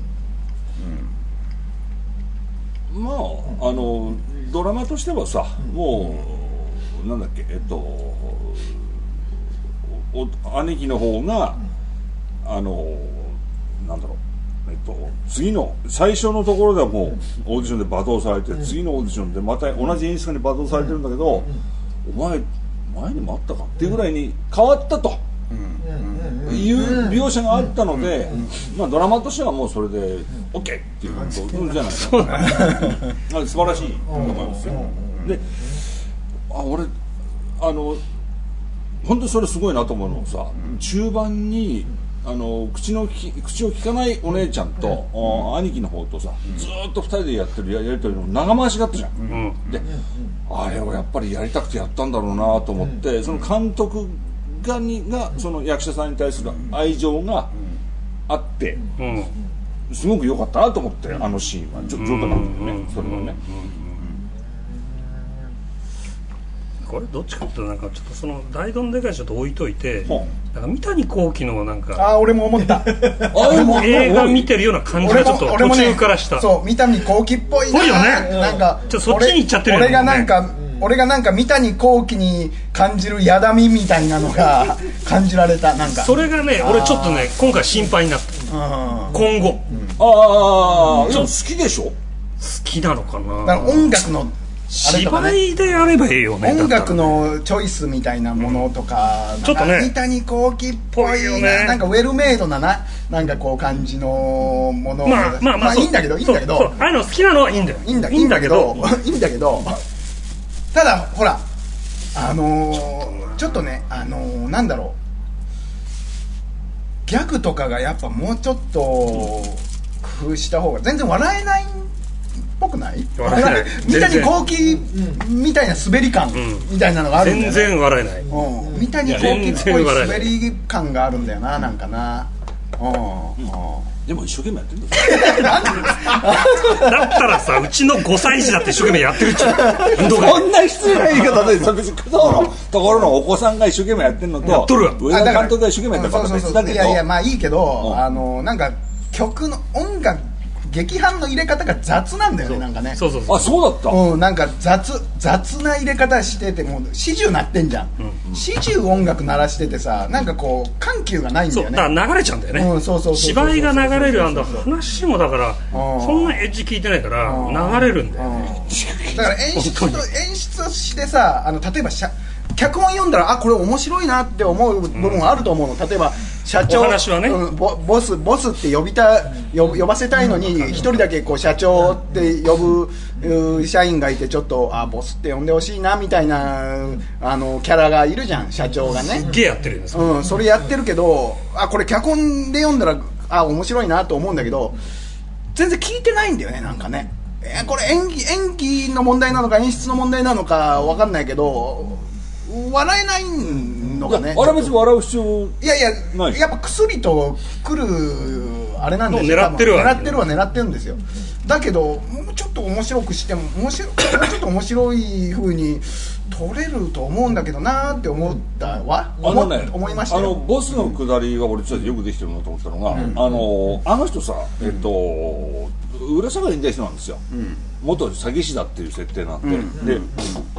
Speaker 5: まあドラマとしてはさ、もうなんだっけ兄貴の方がなんだろう次の最初のところではもうオーディションで罵倒されて、次のオーディションでまた同じ演出家に罵倒されてるんだけど、お前前にもあったかっていうぐらいに変わったという描写があったので、ドラマとしてはもうそれで OK っていうことじゃないですか。素晴らしいと思いますよ。で俺本当にそれすごいなと思うのはさ、中盤に口を聞かないお姉ちゃんと、兄貴の方とさ、ずっと2人でやってるやり取りの長回しがあったじゃん、であれをやっぱりやりたくてやったんだろうなと思って、その監督がその役者さんに対する愛情があって、すごく良かったなと思って、シーンは上手なんだよね、それはね。
Speaker 3: これどっちかっていうとなんかちょっとその大どんでかいちょっと置いといて、
Speaker 5: は
Speaker 3: なんか三谷幸喜のなんか
Speaker 2: ああ俺も思った
Speaker 3: 映画見てるような感じがちょっと途中からした。
Speaker 2: そう三谷幸喜っぽいな。
Speaker 3: ぽいよね。
Speaker 2: なんか
Speaker 3: ちょっとそっちに行っちゃってるよね。
Speaker 2: 俺がなんか三谷幸喜に感じるやだみみたいなのが感じられた。なんか
Speaker 3: それがね俺ちょっとね今回心配になった。今後
Speaker 5: ああ、でも好きでしょ。
Speaker 3: 好きなのかな。
Speaker 2: だから音楽の
Speaker 3: 芝居でやればいいよね。
Speaker 2: 音楽のチョイスみたいなものとか、
Speaker 3: ちょっとね
Speaker 2: 三谷幸喜っぽい
Speaker 3: よね。
Speaker 2: なんかウェルメイドななんかこう感じのもの。
Speaker 3: まあ
Speaker 2: いいんだけど
Speaker 3: そうああいうの好きなのはいいんだよ。
Speaker 2: いいんだけどただほらちょっとねなんだろう、ギャグとかがやっぱもうちょっと工夫した方が全然笑えないっぽくない？
Speaker 3: 笑えない。
Speaker 2: 三谷幸喜みたいな滑り感みたいなのがあるんだよね。
Speaker 3: 全然笑えない。
Speaker 2: 三谷幸喜っぽい滑り感があるんだよな、なんかな。
Speaker 5: でも一生懸命やってるんだ
Speaker 3: だったらさ、うちの5歳児だって一生懸命やってるっちゃう。
Speaker 5: そんな失礼な言い方で、別に工藤のところのお子さんが一生懸命やってるのと、
Speaker 3: やっとるわ
Speaker 5: 上田監督が一生懸命やってるのと別だけど。
Speaker 2: いやまあいいけど、なんか曲の音楽劇伴の入れ方が雑なんだよね、なんかね。
Speaker 5: そうあ、そうだった。
Speaker 2: なんか雑な入れ方してて、もう始終鳴ってんじゃん。始終音楽鳴らしててさ、なんかこう緩急がないんだよね。
Speaker 3: だから流れちゃうんだよね。芝居が流れる話もだからそんなエッジ聞いてないから流れるんだよね。
Speaker 2: だから演出してさ、例えば脚本読んだらこれ面白いなって思う部分はあると思うの。例えば社長、
Speaker 3: 話はね、
Speaker 2: ボスって呼ばせたいのに一人だけこう社長って呼ぶ社員がいて、ちょっとボスって呼んでほしいなみたいなキャラがいるじゃん、社長がね。
Speaker 3: すっげえやってるんですよ。
Speaker 2: それやってるけど、これ脚本で読んだら面白いなと思うんだけど、全然聞いてないんだよね、なんかね。これ演技の問題なのか演出の問題なのか分かんないけど、笑えないのかね。
Speaker 5: あれ別に笑う必要ない。
Speaker 2: やっぱ薬と来るあれなんですよ。
Speaker 3: 狙って
Speaker 2: るんですよ。だけどもうちょっと面白くしてももうちょっと面白い風に撮れると思うんだけどなーって思ったわ。思いましたよ。
Speaker 5: ボスのくだりは俺ちょっとよくできてるなと思ったのが、あの人さ、裏社会にいた人なんですよ。元詐欺師だっていう設定なんで。で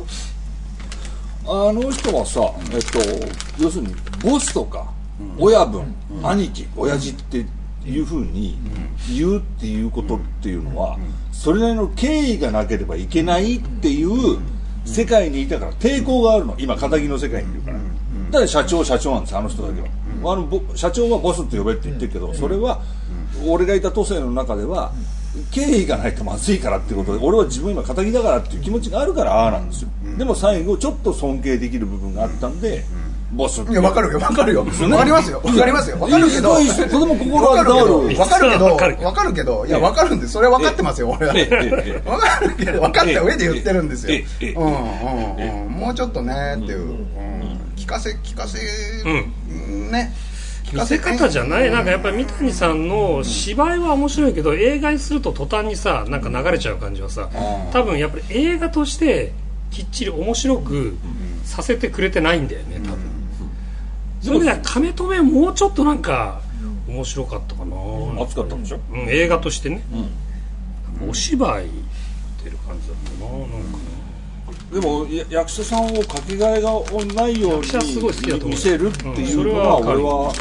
Speaker 5: あの人はさ、要するにボスとか親分、兄貴、親父っていうふうに言うっていうことっていうのは、それなりの敬意がなければいけないっていう世界にいたから抵抗があるの。今仇の世界にいるから。だから社長なんですよ、あの人だけは。社長はボスって呼べって言ってるけど、それは俺がいた都政の中では敬意がないとまずいからっていうことで、俺は自分今仇だからっていう気持ちがあるからああなんですよ。でも最後ちょっと尊敬できる部分があったんで、ボスって。
Speaker 2: いや分かるよ分かるますよ分かるけど、
Speaker 5: とても心が
Speaker 2: 分かるけどいや分かるんです。それは分かってますよ俺は。分かった上で言ってるんですよ。もうちょっとねっていう、聞かせね。
Speaker 3: 見せ方じゃない、なんかやっぱり三谷さんの芝居は面白いけど、映画にすると途端にさ、なんか流れちゃう感じはさ、多分やっぱり映画としてきっちり面白くさせてくれてないんだよね、多分。それで亀止めもうちょっとなんか面白かったかな。
Speaker 5: 熱かったんでしょ。
Speaker 3: 映画としてね。お芝居ってる感じだったな、なんか。
Speaker 5: でも役者さんをかけがえがないように見せるっていうのは、俺は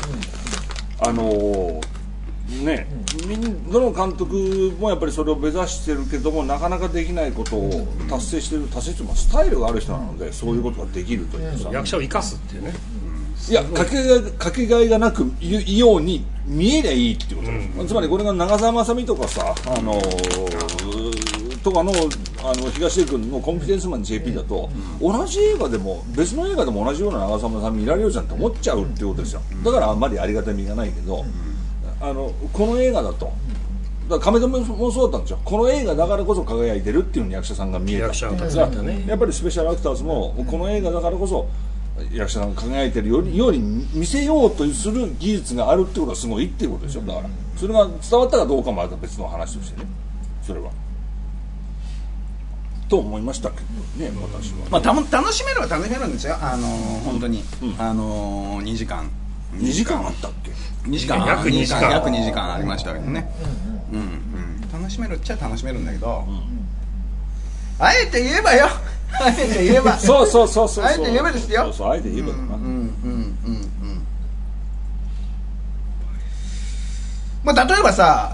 Speaker 5: どの監督もやっぱりそれを目指してるけども、なかなかできないことを達成してるというか、スタイルがある人なので、そういうことができるというさ、
Speaker 3: 役者を生かすっていうね。
Speaker 5: いや、かけがえがなくいように見えりゃいいっていうことです。つまりこれが長澤まさみとかさ、とかの東出君のコンフィデンスマン JP だと、同じ映画でも別の映画でも同じような長澤まさみ見られるじゃんって思っちゃうっていうことですよ。だからあんまりありがたみがないけど、この映画だと、だから亀止めもそうだったんですよ。この映画だからこそ輝いてるっていうのに役者さんが見えた。やっぱりスペシャルアクターズもこの映画だからこそ役者さんが輝いてるように見せようとする技術があるってことはすごいっていうことでしょ。だからそれが伝わったかどうかもまた別の話としてね、それは。 と思いましたけどね、私は。
Speaker 2: まあ、楽しめるは楽しめるんですよ、本当に、2時間
Speaker 5: 2時間あったっけ。
Speaker 2: 2時間
Speaker 3: 約2時間
Speaker 2: 約2時間ありましたけどね、楽しめるっちゃ楽しめるんだけど、あえて言えばよあえて言えば
Speaker 5: そう
Speaker 2: あえて言えばですよ。
Speaker 5: そうあえて言えばだな。
Speaker 2: まあ、例えばさ、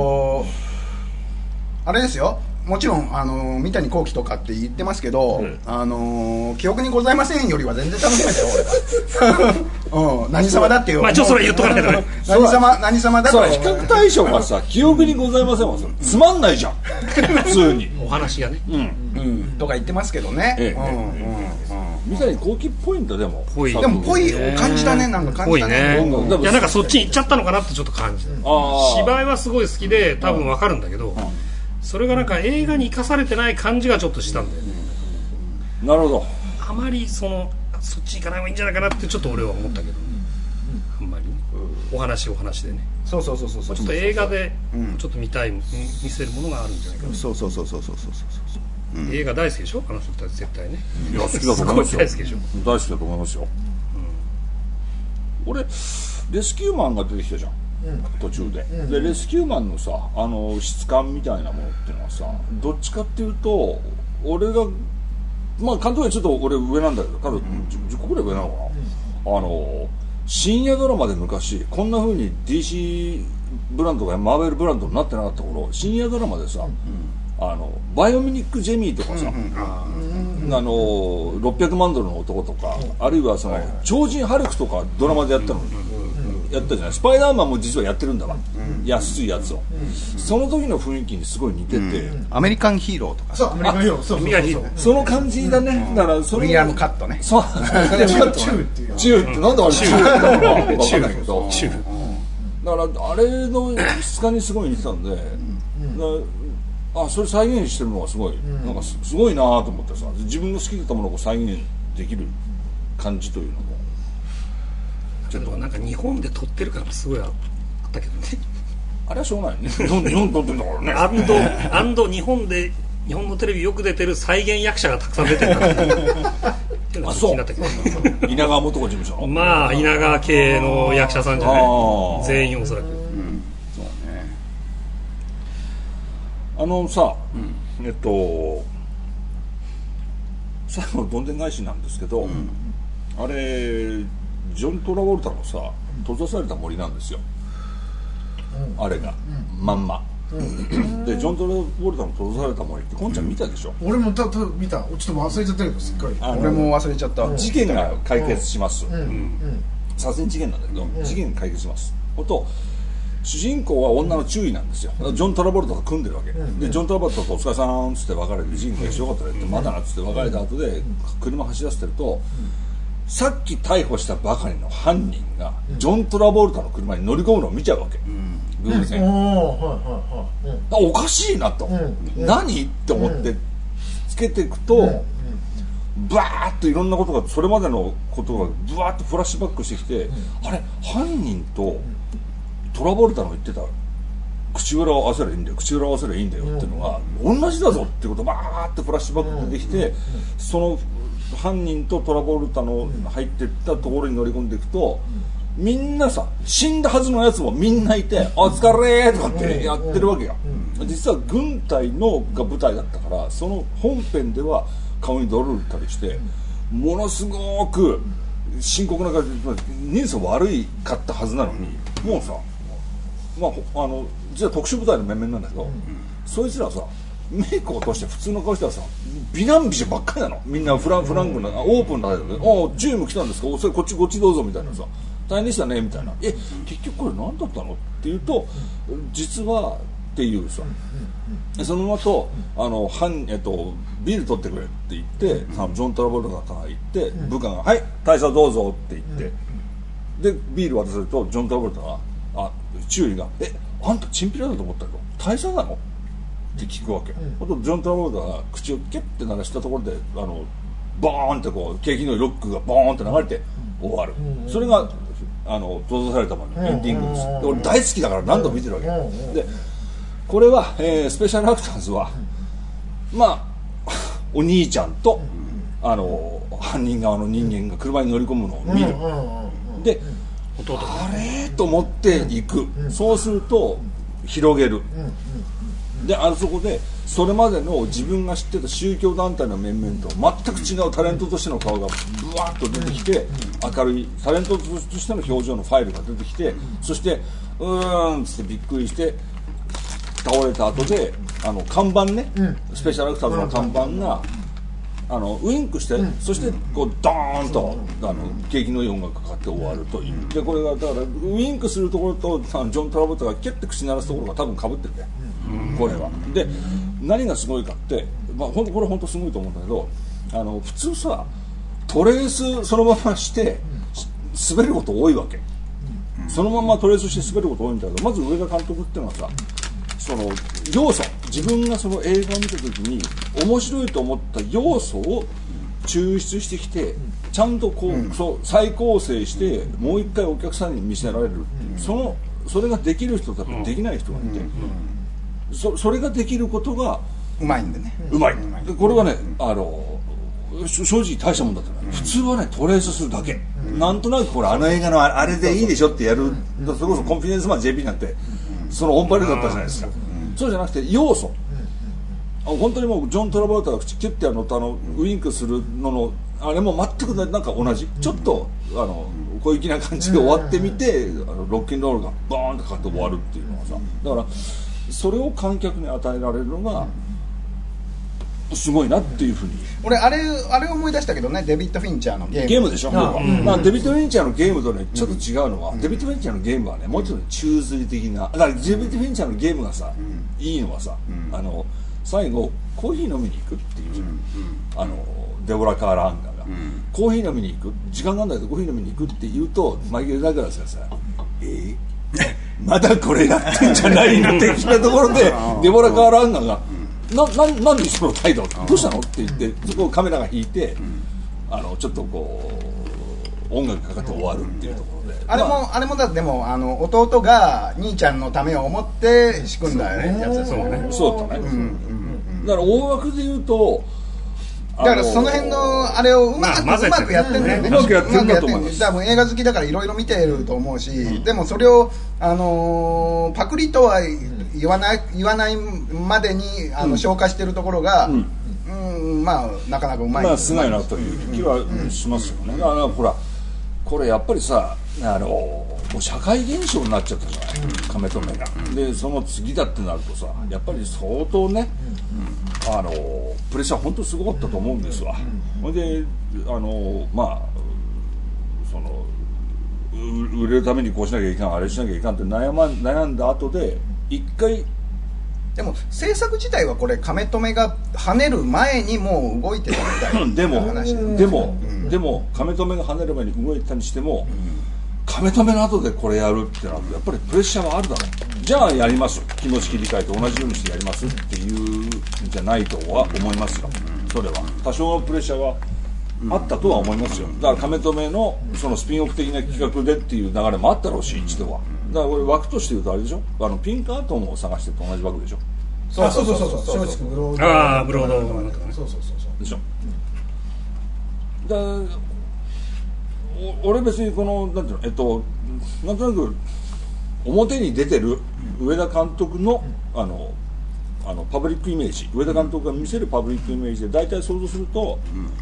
Speaker 2: あれですよ、もちろん三谷幸喜とかって言ってますけど、記憶にございませんよりは全然楽しめたよ俺は、何様だってよ、
Speaker 3: まあそれ言っとかないとね
Speaker 2: 何様だと
Speaker 5: そう比較対象がさ、記憶にございませんわ、つまんないじゃん普通に
Speaker 3: お話がね、
Speaker 2: とか言ってますけどね、
Speaker 5: みたいに後期っぽいんだ。でも
Speaker 3: ぽい
Speaker 2: でもぽい感じだね、なんか感じだね。
Speaker 3: いやなんかそっちに行っちゃったのかなってちょっと感じる。芝居はすごい好きで多分わかるんだけど、それがなんか映画に生かされてない感じがちょっとしたんだよね。
Speaker 5: なるほど。
Speaker 3: あまりそっち行かない方がいいんじゃないかなってちょっと俺は思ったけど、あんまりお話でね、
Speaker 2: そうちょ
Speaker 3: ちょっと映画でちょっと見せるものがあるんじゃないかな。
Speaker 2: そう
Speaker 3: 映画大好きでしょ、あの人たち絶対ね。
Speaker 5: いや好きだと思いますよ。
Speaker 3: 大好きでしょ。
Speaker 5: 大好きだと思いますよ。俺レスキューマンが出てきたじゃん、途中で。でレスキューマンのさ質感みたいなものっていうのはさ、どっちかっていうと俺がまあ監督はちょっと俺上なんだけど、多分10個ぐらい上なのかな。深夜ドラマで昔こんな風に DC ブランドがマーベルブランドになってなかった頃、深夜ドラマでさ、バイオミニック・ジェミーとかさ、600万ドルの男とか、あるいはその超人ハルクとかドラマでやったの、やったじゃない。スパイダーマンも実はやってるんだわ、安いやつを。その時の雰囲気にすごい似てて、
Speaker 2: アメリカンヒーローとか
Speaker 4: そうアメリカンヒーロー、そう
Speaker 5: その感じだね。だからそれ
Speaker 2: ウィリアム・カットね。
Speaker 5: そうチューってなんであれチューって分かんないけど、だからあれの質感にすごい似てたんで、それ再現してるのはすごい、なんかすごいなと思ってさ、自分の好きだったものを再現できる感じというのも
Speaker 3: ちょっとなんか日本で撮ってる感がすごいあったけどね。
Speaker 5: あれはしょうがないね。日本撮ってんだからね。
Speaker 3: アンド日本のテレビよく出てる再現役者がたくさん出てるっていうのが気になったけど、
Speaker 5: 稲川元子事務所の
Speaker 3: まあ稲川系の役者さんじゃない、全員おそらく。
Speaker 5: さ、最後のどんでん返しなんですけど、あれジョン・トラボルタのさ閉ざされた森なんですよ、あれが、まんま、でジョン・トラボルタの閉ざされた森ってこんちゃん見たでしょ。
Speaker 4: 俺も見た。ちょっと忘れちゃったけど、すっかり
Speaker 2: 俺も忘れちゃった。
Speaker 5: 事件が解決します、殺人事件なんだけど、事件が解決しますと、主人公は女の注意なんですよ。ジョン・トラボルタと組んでるわけで、ジョン・トラボルタとお疲れさんっつって別れて、事件がよかったらってまだなっつって別れた後で車走らせてると、さっき逮捕したばかりの犯人がジョン・トラボルタの車に乗り込むのを見ちゃうわけ、偶然。おかしいなと、何って思ってつけていくと、バーッといろんなことが、それまでのことがブワーッとフラッシュバックしてきて、あれ犯人とトラボルタの言ってた口裏を合わせればいいんだよ、口裏を合わせればいいんだよっていうのが同じだぞっていうことがバーッとフラッシュバックできて、その犯人とトラボルタの入っていったところに乗り込んでいくと、みんなさ、死んだはずのやつもみんないて、お疲れーとかってやってるわけよ。実は軍隊のが舞台だったから、その本編では顔に泥を打ったりして、ものすごく深刻な感じ、人相悪いかったはずなのに、もうさ、実は特殊部隊の面々なんだけど、そいつらさ、メイクを落として普通の顔したらさ、美男美女ばっかりなの。みんなフランクなオープンな態度で、チーム来たんですか、それこっちどうぞみたいなさ、大変でしたねみたいな、結局これ何だったのっていうと、実はっていうさ、その後ビール取ってくれって言って、ジョン・トラボルタが行って、部下が「はい大佐どうぞ」って言って、でビール渡せるとジョン・トラボルタが注意が「あんたチンピラだと思ったけど大佐なの?」って聞くわけ。あとジョン・トラボルタが口をキュッて鳴らしたところでボーンってこう景気のいいロックがボーンって流れて終わる。それが閉ざされたもののエンディングです。で俺大好きだから何度も見てるわけで、これは、スペシャルアクターズはまあお兄ちゃんと、犯人側の人間が車に乗り込むのを見る、で
Speaker 3: 弟が
Speaker 5: あれと思って行く、そうすると広げる、でそこでそれまでの自分が知ってた宗教団体の面々と全く違うタレントとしての顔がブワーッと出てきて、明るいタレントとしての表情のファイルが出てきて、そしてうーんっつってびっくりして倒れた後で看板ね、スペシャルアクターズの看板がウインクして、そしてこうドーンと景気のいい音楽がかかって終わるという、でこれがだからウインクするところとジョン・トラボルタがキュッて口鳴らすところが多分かぶってるね、これは。で何がすごいかって、これ本当すごいと思うんだけど、普通さトレースそのままして滑ること多いわけ、そのままトレースして滑ること多いんだけど、まず上田監督っていうのはさ、その要素、自分がその映画を見た時に面白いと思った要素を抽出してきて、ちゃんとこう、そう再構成してもう一回お客さんに見せられるっていう、それができる人とできない人がいて、それができることが
Speaker 2: うまいんでね、
Speaker 5: うまい。でこれはね正直大したもんだと思う。普通はねトレースするだけ、なんとなくこれ映画のあれでいいでしょってやる、それこそコンフィデンスマン JP なんてそのオンパレードだったじゃないですか。そうじゃなくて要素、本当にもうジョン・トラボルタが口キュッてウインクするののあれも全くなんか同じ、ちょっと小粋な感じで終わってみて、ロッキンロールがバーンとかかって終わるっていうのがさ、だからそれを観客に与えられるのがすごいなっていうふうに。
Speaker 2: 俺あれ思い出したけどね、デビッド・フィンチャーのゲーム
Speaker 5: でしょ、デビッド・フィンチャーのゲームとねちょっと違うのは、デビッド・フィンチャーのゲームはねもうちょっと中髄的な、だからデビッド・フィンチャーのゲームがさ、いいのはさ、最後コーヒー飲みに行くっていうじゃん、デボラ・カーラ・アンガーが、コーヒー飲みに行く、時間があんだけどコーヒー飲みに行くって言うと、マイケル・ダグラスがさまだこれやってんじゃないの的なところでデボラ・カーラ・アンガーがなんでその態度どうしたのって言って、そこをカメラが引いて、ちょっとこう音楽かかって終わるっていうところで、
Speaker 2: あれもだってでも弟が兄ちゃんのためを思って仕組んだやつですもんね。
Speaker 5: そうだったね、だから大枠で言うと
Speaker 2: だからその辺のあれをうまくやってるんだよね。
Speaker 5: うまくやってるんだと思います。
Speaker 2: 多分映画好きだからいろいろ見てると思うし、でもそれをパクリとは言わないまでに消化してるところが、まあなかなかうまい。
Speaker 5: すごいなという気はしますよね。ほらこれやっぱりさ、もう社会現象になっちゃったじゃない、亀止めが。でその次だってなるとさ、やっぱり相当ね、プレッシャー本当すごかったと思うんですわ。ほんで売れるためにこうしなきゃいかん、あれしなきゃいかんって悩んだ後で一回。
Speaker 2: でも制作自体はこれ亀止めが跳ねる前にもう動いてたみたい
Speaker 5: で
Speaker 2: な話
Speaker 5: でも亀止めが跳ねる前に動いてたにしても、亀止めの後でこれやるってなるとやっぱりプレッシャーはあるだろう。じゃあやります気持ち切り替えて同じようにしてやりますっていうんじゃないとは思いますよ。それは多少のプレッシャーはあったとは思いますよ。だから亀止めのそのスピンオフ的な企画でっていう流れもあったろうし、一度は。だからこれ枠として言うとあれでしょ、ピンクアートも探してと同じ枠でしょ。
Speaker 4: そう松竹ブロード、
Speaker 3: ブロードとかね、
Speaker 4: そう
Speaker 5: でしょ。だ俺別にこのなんていうの、なんとなく表に出てる上田監督のパブリックイメージ、上田監督が見せるパブリックイメージで大体想像すると、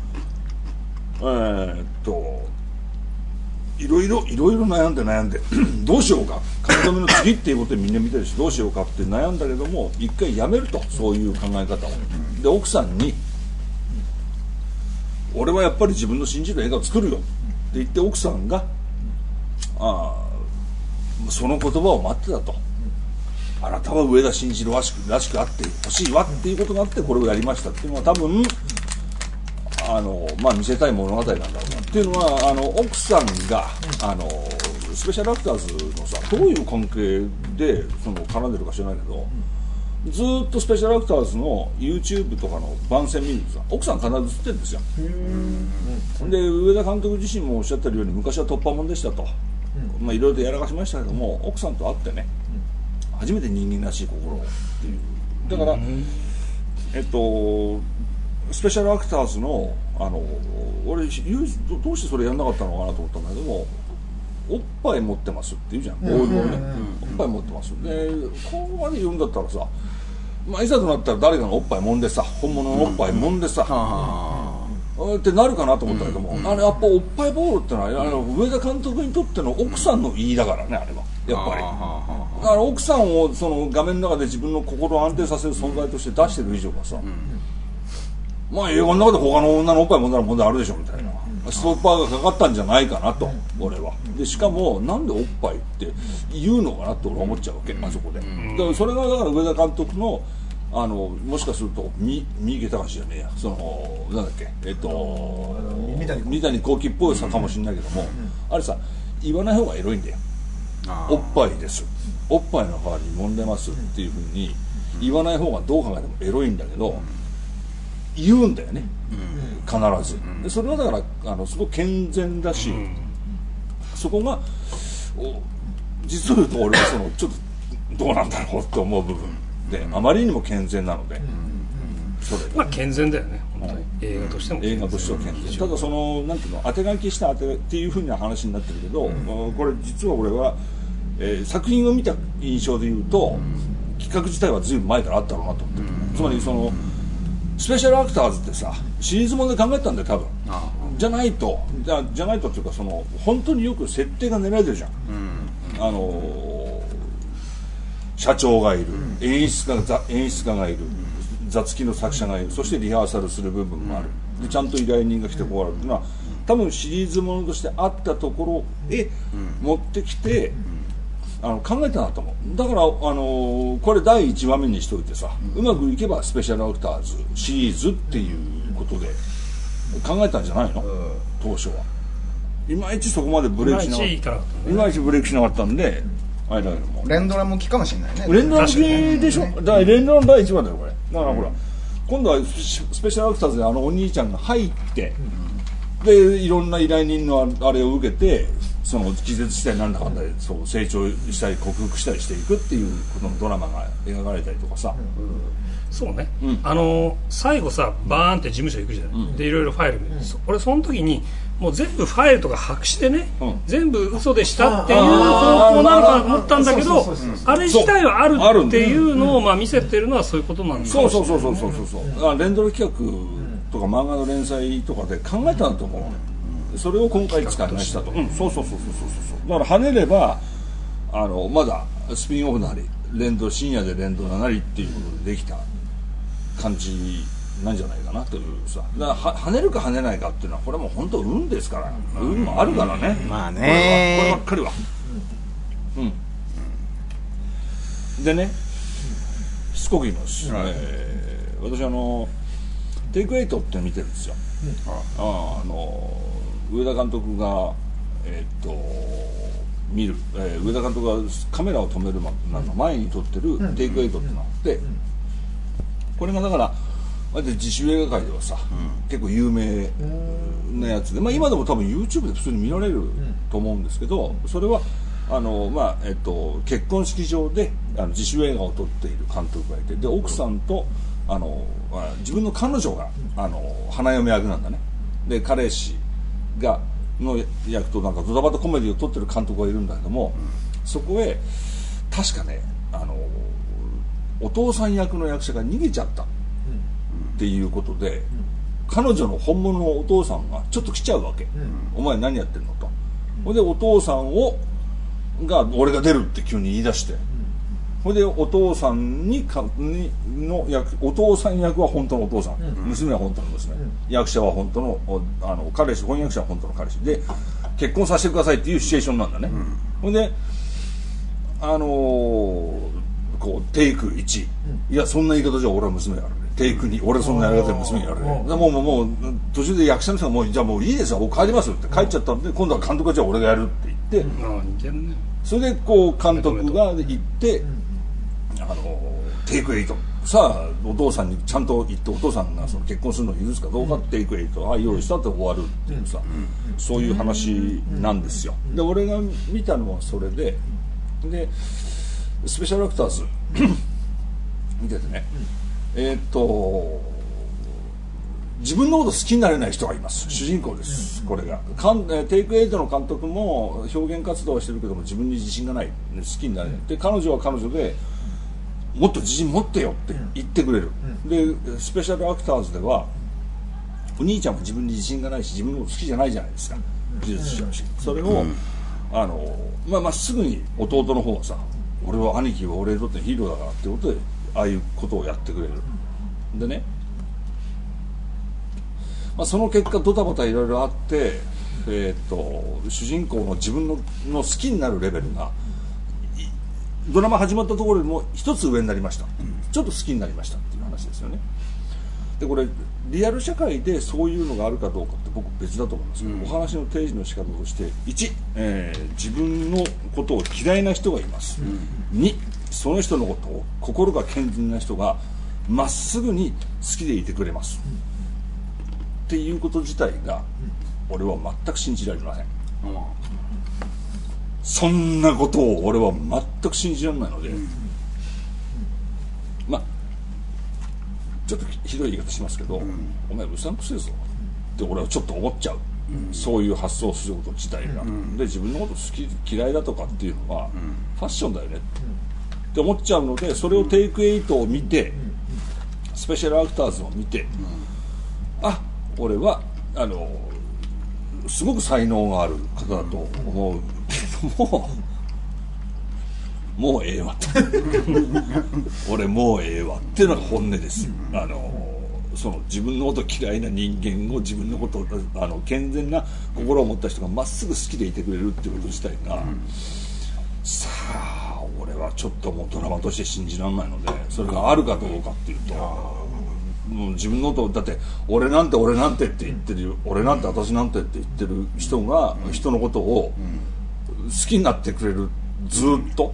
Speaker 5: いろいろ悩んでどうしようか、亀止めの次っていうことでみんな見てるし、どうしようかって悩んだけども一回やめると、そういう考え方を。で奥さんに俺はやっぱり自分の信じる映画を作るよって言って、奥さんがその言葉を待ってたと、あなたは上田慎一郎らしくあってほしいわっていうことがあってこれをやりましたっていうのは多分見せたい物語なんだろうなっていうのは、奥さんがスペシャルアクターズのさ、どういう関係で絡んでるか知らないけど、ずっとスペシャルアクターズの YouTube とかの番宣見るとさ、奥さん必ず映ってるんですよ。で上田監督自身もおっしゃってるように昔は突破者でしたと、いろいろとやらかしましたけども、奥さんと会ってね、初めて人間らしい心をっていう。だからスペシャルアクターズの俺どうしてそれやんなかったのかなと思ったんだけども、おっぱい持ってますって言うじゃん、ボールをね、おっぱい持ってますで、ここまで言うんだったらさ、まあ、いざとなったら誰かのおっぱい揉んでさ、本物のおっぱい揉んでさ、ってなるかなと思ったけども、あれやっぱおっぱいボールってのは上田監督にとっての奥さんの言いだからね、あれはやっぱり。だから奥さんをその画面の中で自分の心を安定させる存在として出してる以上はさ、まあ映画の中で他の女のおっぱい揉んだら問題あるでしょみたいなストッパーがかかったんじゃないかなと、俺は。でしかもなんでおっぱいって言うのかなって俺は思っちゃうわけ、あそこで。だからそれがだから上田監督のもしかすると三池隆じゃねえや、なんだっけ、三谷幸喜っぽいさかもしれないけども、あれさ、言わない方がエロいんだよ。おっぱいです、おっぱいの代わりに揉んでますっていうふうに言わない方がどう考えてもエロいんだけど、言うんだよね、必ず。でそれはだからすごく健全だし、そこが実を言うと俺はちょっとどうなんだろうと思う部分で、あまりにも健全なので、それ
Speaker 3: まあ健全だよね、本当に映画としても。
Speaker 5: 映画としては健全。ただなんていうの、当て書きしたっていうふうな話になってるけど、これ実は俺は、作品を見た印象で言うと、企画自体はずいぶん前からあったろうなと思ってる。つまりスペシャルアクターズってさ、シリーズもので考えたんだよ多分。じゃないとっていうか、本当によく設定が練られてるじゃん。社長がいる、演出家がいる、座付きの作者がいる、そしてリハーサルする部分もある。でちゃんと依頼人が来てこうあるっていうのは、多分シリーズものとしてあったところへ持ってきて、考えたなと思う。だからこれ第1話目にしといてさ、うまくいけばスペシャルアクターズシリーズっていうことで考えたんじゃないの、当初は。いまいちそこまでブレーキしなかった。いまいちブレーキしなかったんで、あれだけども。
Speaker 2: 連ドラ向きかもしれないね。
Speaker 5: 連ドラ向きでしょ。だから連ドラの第1話だよこれ。だからほら、今度はスペシャルアクターズでお兄ちゃんが入って、でいろんな依頼人のあれを受けて、気絶したりなんだかんだで成長したり克服したりしていくっていうことのドラマが描かれたりとかさ、
Speaker 3: そうね、最後さバーンって事務所行くじゃない、でいろいろファイル見る、俺その時にもう全部ファイルとか白紙でね、全部嘘でしたっていう方向なのかなと思ったんだけど、あれ自体はあるっていうのを見せてるのはそういうことなんだ。
Speaker 5: そう連ドラ企画とか漫画の連載とかで考えたんだと思う。それを今回使いましたと。そうだから跳ねればまだスピンオフなり深夜で連ドラなりっていうことでできた感じなんじゃないかなというさ。だから跳ねるか跳ねないかっていうのはこれはもう本当運ですから、運もあるからね。
Speaker 2: まあね、
Speaker 5: こればっかりは。でね、しつこく言います。私テイク8って見てるんですよ。上田監督が見る、上田監督がカメラを止める前に撮ってるテイク8ってのがあって、これがだから自主映画界ではさ、結構有名なやつで、今でも多分 YouTube で普通に見られると思うんですけど、それは結婚式場で自主映画を撮っている監督がいて、で奥さんと自分の彼女が花嫁役なんだね。で彼氏の役となんかドタバタコメディを撮ってる監督がいるんだけども、そこへ確かねお父さん役の役者が逃げちゃったっていうことで、彼女の本物のお父さんがちょっと来ちゃうわけ、お前何やってんのと。ほんでお父さんが俺が出るって急に言い出して、ほんでお父さんのお父さん役は本当のお父さん、娘は本当の娘、役者は本当の彼氏、婚約者は本当の彼氏で結婚させてくださいっていうシチュエーションなんだね。ほんでテイク1、いやそんな言い方じゃ俺は娘やるね。テイク2、俺そんなやり方で娘やるね。もう途中で役者の人がじゃあもういいですよ僕帰りますって帰っちゃったんで、今度は監督がじゃあ俺がやるって言って、それで監督が行ってテイク8、さあお父さんにちゃんと言って、お父さんが結婚するのを許すかどうか、テイク8用意したって終わるっていうさ、そういう話なんですよ。で俺が見たのはそれでスペシャルアクターズ、見ててね、 自分のこと好きになれない人がいます。主人公です、これが。テイク8の監督も表現活動はしてるけども自分に自信がない、好きになれない。で彼女は彼女でもっと自信持ってよって言ってくれる。でスペシャルアクターズではお兄ちゃんも自分に自信がないし自分のこと好きじゃないじゃないですか、技術者だし。それを、すぐに弟の方はさ、俺は兄貴は俺にとってヒーローだからってことでああいうことをやってくれる。でね、その結果ドタバタいろいろあって、主人公の自分の好きになるレベルがドラマ始まったところよりも一つ上になりました、ちょっと好きになりましたっていう話ですよね。でこれリアル社会でそういうのがあるかどうかって僕別だと思いますけど、お話の提示の仕方として1、自分のことを嫌いな人がいます、2、その人のことを心が健全な人がまっすぐに好きでいてくれます、っていうこと自体が俺は全く信じられません、そんなことを俺は全く信じられないので、ちょっとひどい言い方しますけど、お前うさんくせえぞって俺はちょっと思っちゃう、そういう発想すること自体が、で自分のこと好き嫌いだとかっていうのは、ファッションだよねって思っちゃうので、それをテイク8を見て、スペシャルアクターズを見て、俺はすごく才能がある方だと思うけどもうええわと俺もうええわっていうのが本音です。その自分のこと嫌いな人間を自分のこと健全な心を持った人がまっすぐ好きでいてくれるっていうこと自体が、さあ俺はちょっともうドラマとして信じられないので、それがあるかどうかっていうと、もう自分のことだって俺なんてって言ってる、俺なんて私なんてって言ってる人が人のことを好きになってくれる、ずっと、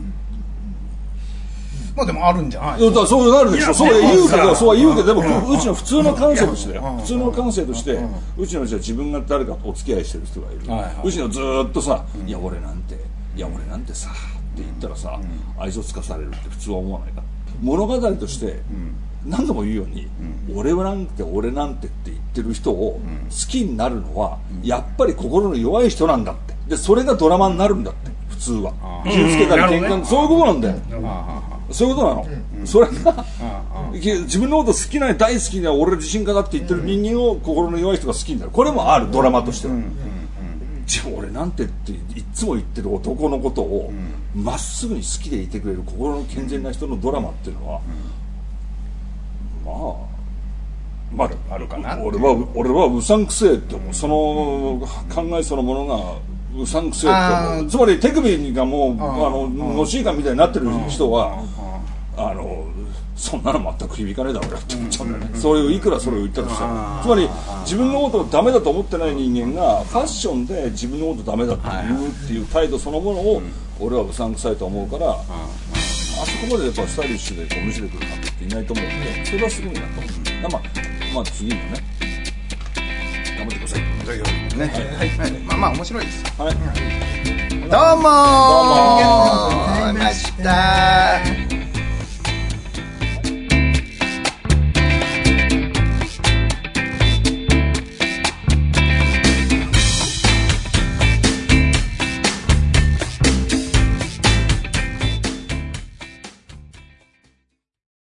Speaker 2: でもあるんじゃない？
Speaker 5: そうなるでしょ。そう言うけど、でもうちの普通の感性として普通の感性として、うちのじゃ自分が誰かとお付き合いしてる人がいる、うちのずっとさ、いや俺なんてさって言ったらさ、愛想つかされるって普通は思わないか。物語として何度も言うように、俺なんてって言ってる人を好きになるのはやっぱり心の弱い人なんだって。でそれがドラマになるんだって、普通は傷つけたり喧嘩、そういうことなんだよ、そういうことなの、それが自分のこと好きな大好きな俺自信家だって言ってる人間を心の弱い人が好きになる、これもある、ドラマとしては。俺なんてっていつも言ってる男のことをまっすぐに好きでいてくれる心の健全な人のドラマっていうのは、あるかな。俺はうさんくせえって思う。その考えそのものがうさんくせえって思う。つまり手首がもうのしいかみたいになってる人はそんなの全く響かねえだろうよって思っちゃうんだよね。それをいくらそれを言ったとしても、つまり自分のことをダメだと思ってない人間がファッションで自分のことダメだって言うっていう態度そのものを俺はうさんくさいと思うから、あそこまでやっぱスタイリッシュで見せてくる監督っていないと思うんで、それはすごいなと思う。次もね頑張ってくださいね。
Speaker 2: 面白いです。
Speaker 5: はい、
Speaker 2: どうもありがとうございました。